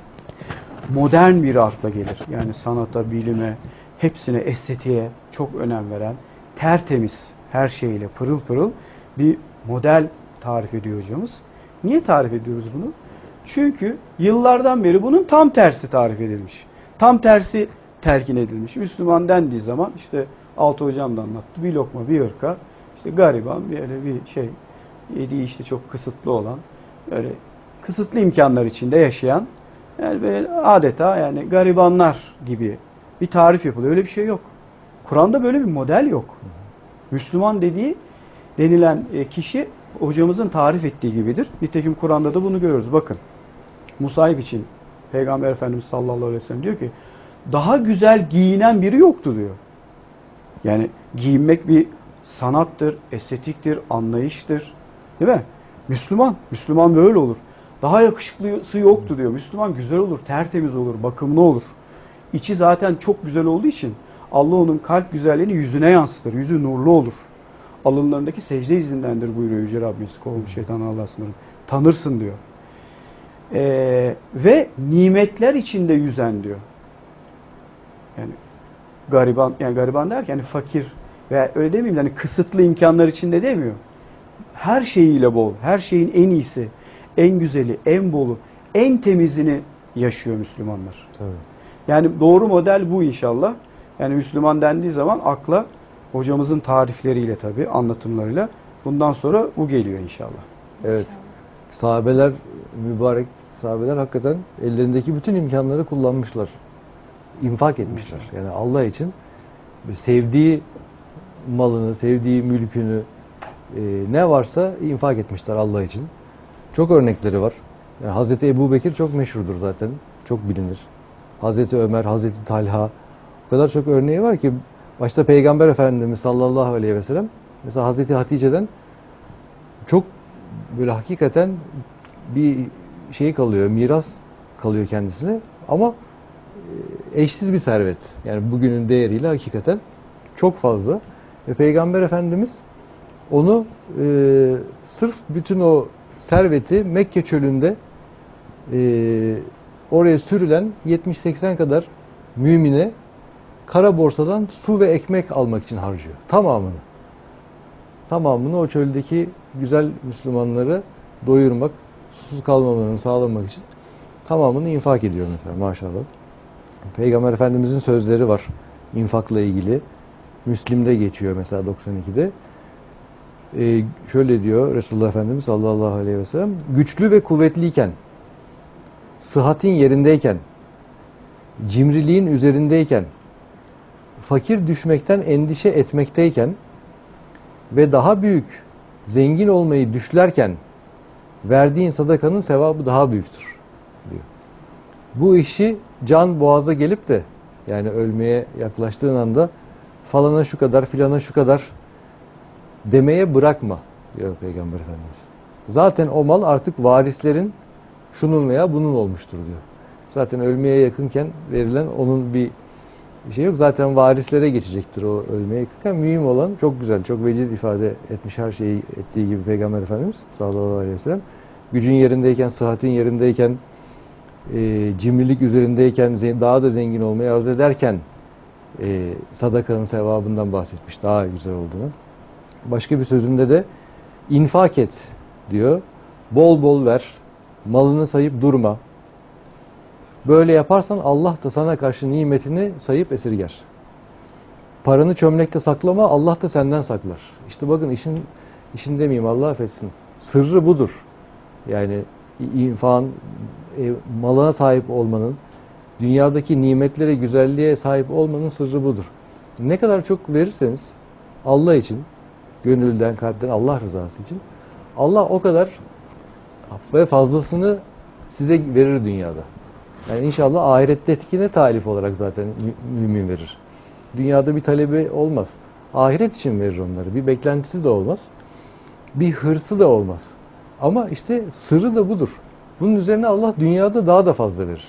modern biri akla gelir. Yani sanata, bilime, hepsine, estetiğe çok önem veren, tertemiz her şeyle pırıl pırıl bir model tarif ediyor hocamız. Niye tarif ediyoruz bunu? Çünkü yıllardan beri bunun tam tersi tarif edilmiş. Tam tersi telkin edilmiş. Müslüman dendiği zaman işte Altı hocam da anlattı. Bir lokma, bir hırka, işte gariban, böyle bir şey, yediği işte çok kısıtlı olan, böyle kısıtlı imkanlar içinde yaşayan, yani böyle adeta yani garibanlar gibi bir tarif yapılıyor. Öyle bir şey yok. Kur'an'da böyle bir model yok. Müslüman dediği denilen kişi hocamızın tarif ettiği gibidir. Nitekim Kur'an'da da bunu görüyoruz. Bakın Musayib için Peygamber Efendimiz sallallahu aleyhi ve sellem diyor ki daha güzel giyinen biri yoktu diyor. Yani giyinmek bir sanattır, estetiktir, anlayıştır. Değil mi? Müslüman, Müslüman böyle olur. Daha yakışıklısı yoktu diyor. Müslüman güzel olur, tertemiz olur, bakımlı olur. İçi zaten çok güzel olduğu için Allah onun kalp güzelliğini yüzüne yansıtır. Yüzü nurlu olur. Alınlarındaki secde izindendir buyuruyor Yüce Rabbimiz. Kovmuş şeytan Allah'a sınırım. Tanırsın diyor. Ee, ve nimetler içinde yüzen diyor. Yani gariban, yani gariban derken yani fakir veya öyle demeyeyim yani kısıtlı imkanlar içinde demiyor. Her şeyiyle bol, her şeyin en iyisi, en güzeli, en bolu, en temizini yaşıyor Müslümanlar. Tabii. Yani doğru model bu inşallah. Yani Müslüman dendiği zaman akla hocamızın tarifleriyle tabii, anlatımlarıyla bundan sonra bu geliyor inşallah. Evet. Sahabeler, mübarek sahabeler hakikaten ellerindeki bütün imkanları kullanmışlar. İnfak etmişler. Yani Allah için sevdiği malını, sevdiği mülkünü e, ne varsa infak etmişler Allah için. Çok örnekleri var. Yani Hazreti Ebubekir çok meşhurdur zaten. Çok bilinir. Hazreti Ömer, Hazreti Talha. O kadar çok örneği var ki başta Peygamber Efendimiz sallallahu aleyhi ve sellem mesela Hazreti Hatice'den çok böyle hakikaten bir şey kalıyor, miras kalıyor kendisine ama eşsiz bir servet. Yani bugünün değeriyle hakikaten çok fazla. Ve Peygamber Efendimiz onu e, sırf bütün o serveti Mekke çölünde e, oraya sürülen yetmiş seksen kadar mümine kara borsadan su ve ekmek almak için harcıyor. Tamamını. Tamamını o çöldeki güzel Müslümanları doyurmak, susuz kalmamalarını sağlamak için tamamını infak ediyor mesela maşallah. Peygamber Efendimizin sözleri var infakla ilgili. Müslim'de geçiyor mesela doksan ikide. Ee, şöyle diyor Resulullah Efendimiz sallallahu aleyhi ve sellem. Güçlü ve kuvvetliyken, sıhhatin yerindeyken, cimriliğin üzerindeyken, fakir düşmekten endişe etmekteyken ve daha büyük zengin olmayı düşlerken verdiğin sadakanın sevabı daha büyüktür diyor. Bu işi can boğaza gelip de yani ölmeye yaklaştığın anda falana şu kadar filana şu kadar demeye bırakma diyor Peygamber Efendimiz. Zaten o mal artık varislerin şunun veya bunun olmuştur diyor. Zaten ölmeye yakınken verilen onun bir şey yok. Zaten varislere geçecektir o ölmeye yakınken. Mühim olan çok güzel, çok veciz ifade etmiş her şeyi ettiği gibi Peygamber Efendimiz sallallahu aleyhi ve sellem. Gücün yerindeyken, sıhhatin yerindeyken, e, cimrilik üzerindeyken ze- daha da zengin olmayı arzu ederken e, sadakanın sevabından bahsetmiş. Daha güzel olduğunu. Başka bir sözünde de infak et diyor. Bol bol ver. Malını sayıp durma. Böyle yaparsan Allah da sana karşı nimetini sayıp esirger. Paranı çömlekte saklama, Allah da senden saklar. İşte bakın işin işin demeyeyim, Allah affetsin. Sırrı budur. Yani infakın, e, malına sahip olmanın, dünyadaki nimetlere, güzelliğe sahip olmanın sırrı budur. Ne kadar çok verirseniz Allah için, gönülden, kalpten, Allah rızası için, Allah o kadar ve fazlasını size verir dünyada. Yani inşallah ahirette etkine talip olarak zaten mümin verir. Dünyada bir talebi olmaz. Ahiret için verir onları. Bir beklentisi de olmaz. Bir hırsı da olmaz. Ama işte sırrı da budur. Bunun üzerine Allah dünyada daha da fazla verir.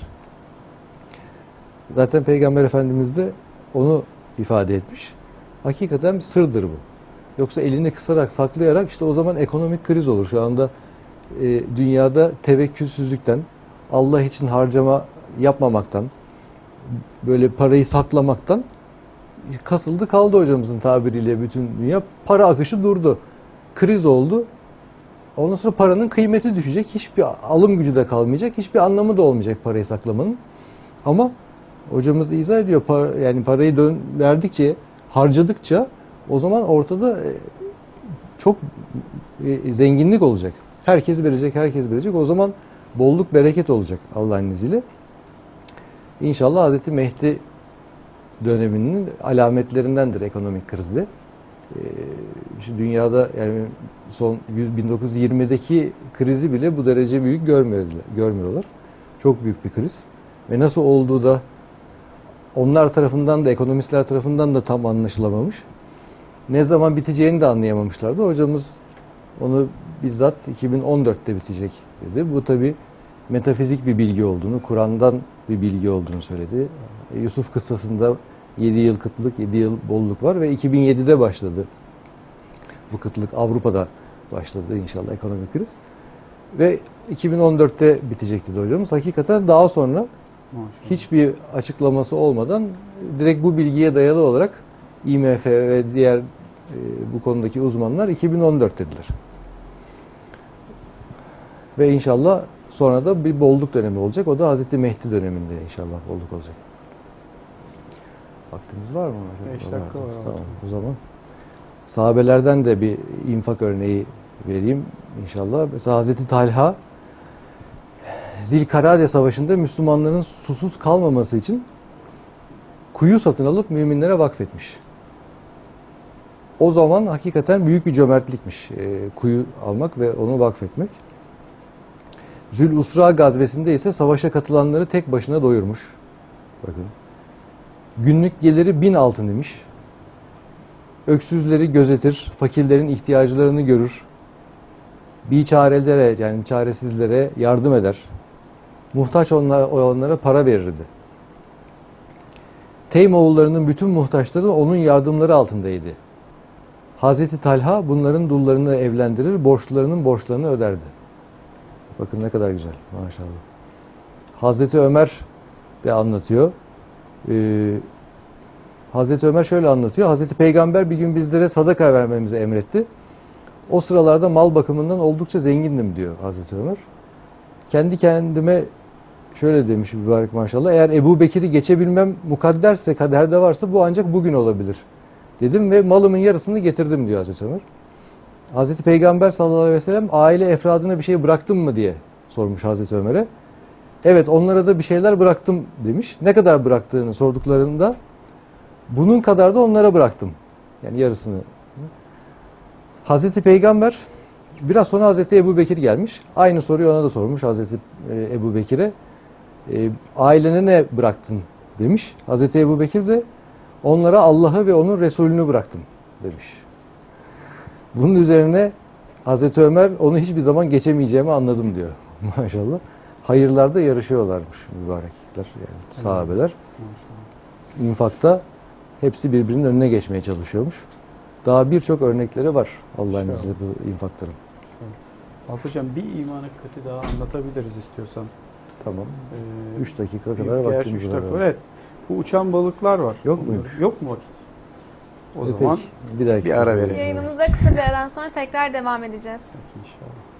Zaten Peygamber Efendimiz de onu ifade etmiş. Hakikaten bir sırdır bu. Yoksa elini kısarak, saklayarak işte o zaman ekonomik kriz olur. Şu anda e, dünyada tevekkülsüzlükten, Allah için harcama yapmamaktan, böyle parayı saklamaktan kasıldı kaldı hocamızın tabiriyle bütün dünya. Para akışı durdu. Kriz oldu. Ondan sonra paranın kıymeti düşecek. Hiçbir alım gücü de kalmayacak. Hiçbir anlamı da olmayacak parayı saklamanın. Ama hocamız izah ediyor. Para, yani parayı dön, verdikçe, harcadıkça o zaman ortada çok zenginlik olacak. Herkes verecek, herkes verecek. O zaman bolluk, bereket olacak Allah'ın izniyle. İnşallah Hazreti Mehdi döneminin alametlerindendir ekonomik krizde. Ee, şu dünyada yani son bin dokuz yüz yirmideki krizi bile bu derece büyük görmüyorlar. görmüyorlar. Çok büyük bir kriz. Ve nasıl olduğu da onlar tarafından da, ekonomistler tarafından da tam anlaşılamamış. Ne zaman biteceğini de anlayamamışlardı. Hocamız onu bizzat iki bin on dörtte bitecek dedi. Bu tabi metafizik bir bilgi olduğunu, Kur'an'dan bir bilgi olduğunu söyledi. Yusuf kıssasında yedi yıl kıtlık, yedi yıl bolluk var ve iki bin yedide başladı. Bu kıtlık Avrupa'da başladı inşallah ekonomik kriz. Ve iki bin on dörtte bitecek dedi hocamız. Hakikaten daha sonra maşallah, hiçbir açıklaması olmadan direkt bu bilgiye dayalı olarak I M F ve diğer e, bu konudaki uzmanlar iki bin on dört dediler. Ve inşallah sonra da bir bolluk dönemi olacak. O da Hazreti Mehdi döneminde inşallah bolluk olacak. Vaktimiz var mı? beş dakika var. Tamam, o zaman. Sahabelerden de bir infak örneği vereyim inşallah. Mesela Hazreti Talha Zilkarade Savaşı'nda Müslümanların susuz kalmaması için kuyu satın alıp müminlere vakfetmiş. O zaman hakikaten büyük bir cömertlikmiş e, kuyu almak ve onu vakfetmek. Zül-Usra gazvesinde ise savaşa katılanları tek başına doyurmuş. Bakın. Günlük geliri bin altın imiş. Öksüzleri gözetir, fakirlerin ihtiyaclarını görür. Biçarelere yani çaresizlere yardım eder. Muhtaç olanlara para verirdi. Teym oğullarının bütün muhtaçları onun yardımları altındaydı. Hazreti Talha bunların dullarını evlendirir, borçlularının borçlarını öderdi. Bakın ne kadar güzel maşallah. Hazreti Ömer de anlatıyor. Ee, Hazreti Ömer şöyle anlatıyor. Hazreti Peygamber bir gün bizlere sadaka vermemizi emretti. O sıralarda mal bakımından oldukça zengindim diyor Hazreti Ömer. Kendi kendime şöyle demiş mübarek maşallah. Eğer Ebu Bekir'i geçebilmem mukadderse, kaderde varsa bu ancak bugün olabilir dedim ve malımın yarısını getirdim diyor Hazreti Ömer. Hazreti Peygamber sallallahu aleyhi ve sellem aile efradına bir şey bıraktın mı diye sormuş Hazreti Ömer'e. Evet onlara da bir şeyler bıraktım demiş. Ne kadar bıraktığını sorduklarında bunun kadar da onlara bıraktım. Yani yarısını. Hazreti Peygamber biraz sonra Hazreti Ebu Bekir gelmiş. Aynı soruyu ona da sormuş Hazreti Ebu Bekir'e. E, ailene ne bıraktın demiş. Hazreti Ebu Bekir de onlara Allah'ı ve onun Resulünü bıraktım demiş. Bunun üzerine Hazreti Ömer onu hiçbir zaman geçemeyeceğimi anladım diyor. Maşallah. Hayırlarda yarışıyorlarmış mübarekler yani sahabeler. İnfakta hepsi birbirinin önüne geçmeye çalışıyormuş. Daha birçok örnekleri var Allah'ın izniyle bu infakların. Hocam bir iman hakikati daha anlatabiliriz istiyorsan. Tamam. Ee, üç dakika kadar Büyük Gerçi vaktimiz üç var. dakika. Evet. Bu uçan balıklar var. Yok Onları- muymuş? Yok mu vakit? O E, zaman peki, bir dahaki bir ara sefere. verelim. Yayınımıza kısa bir aradan sonra tekrar devam edeceğiz. inşallah.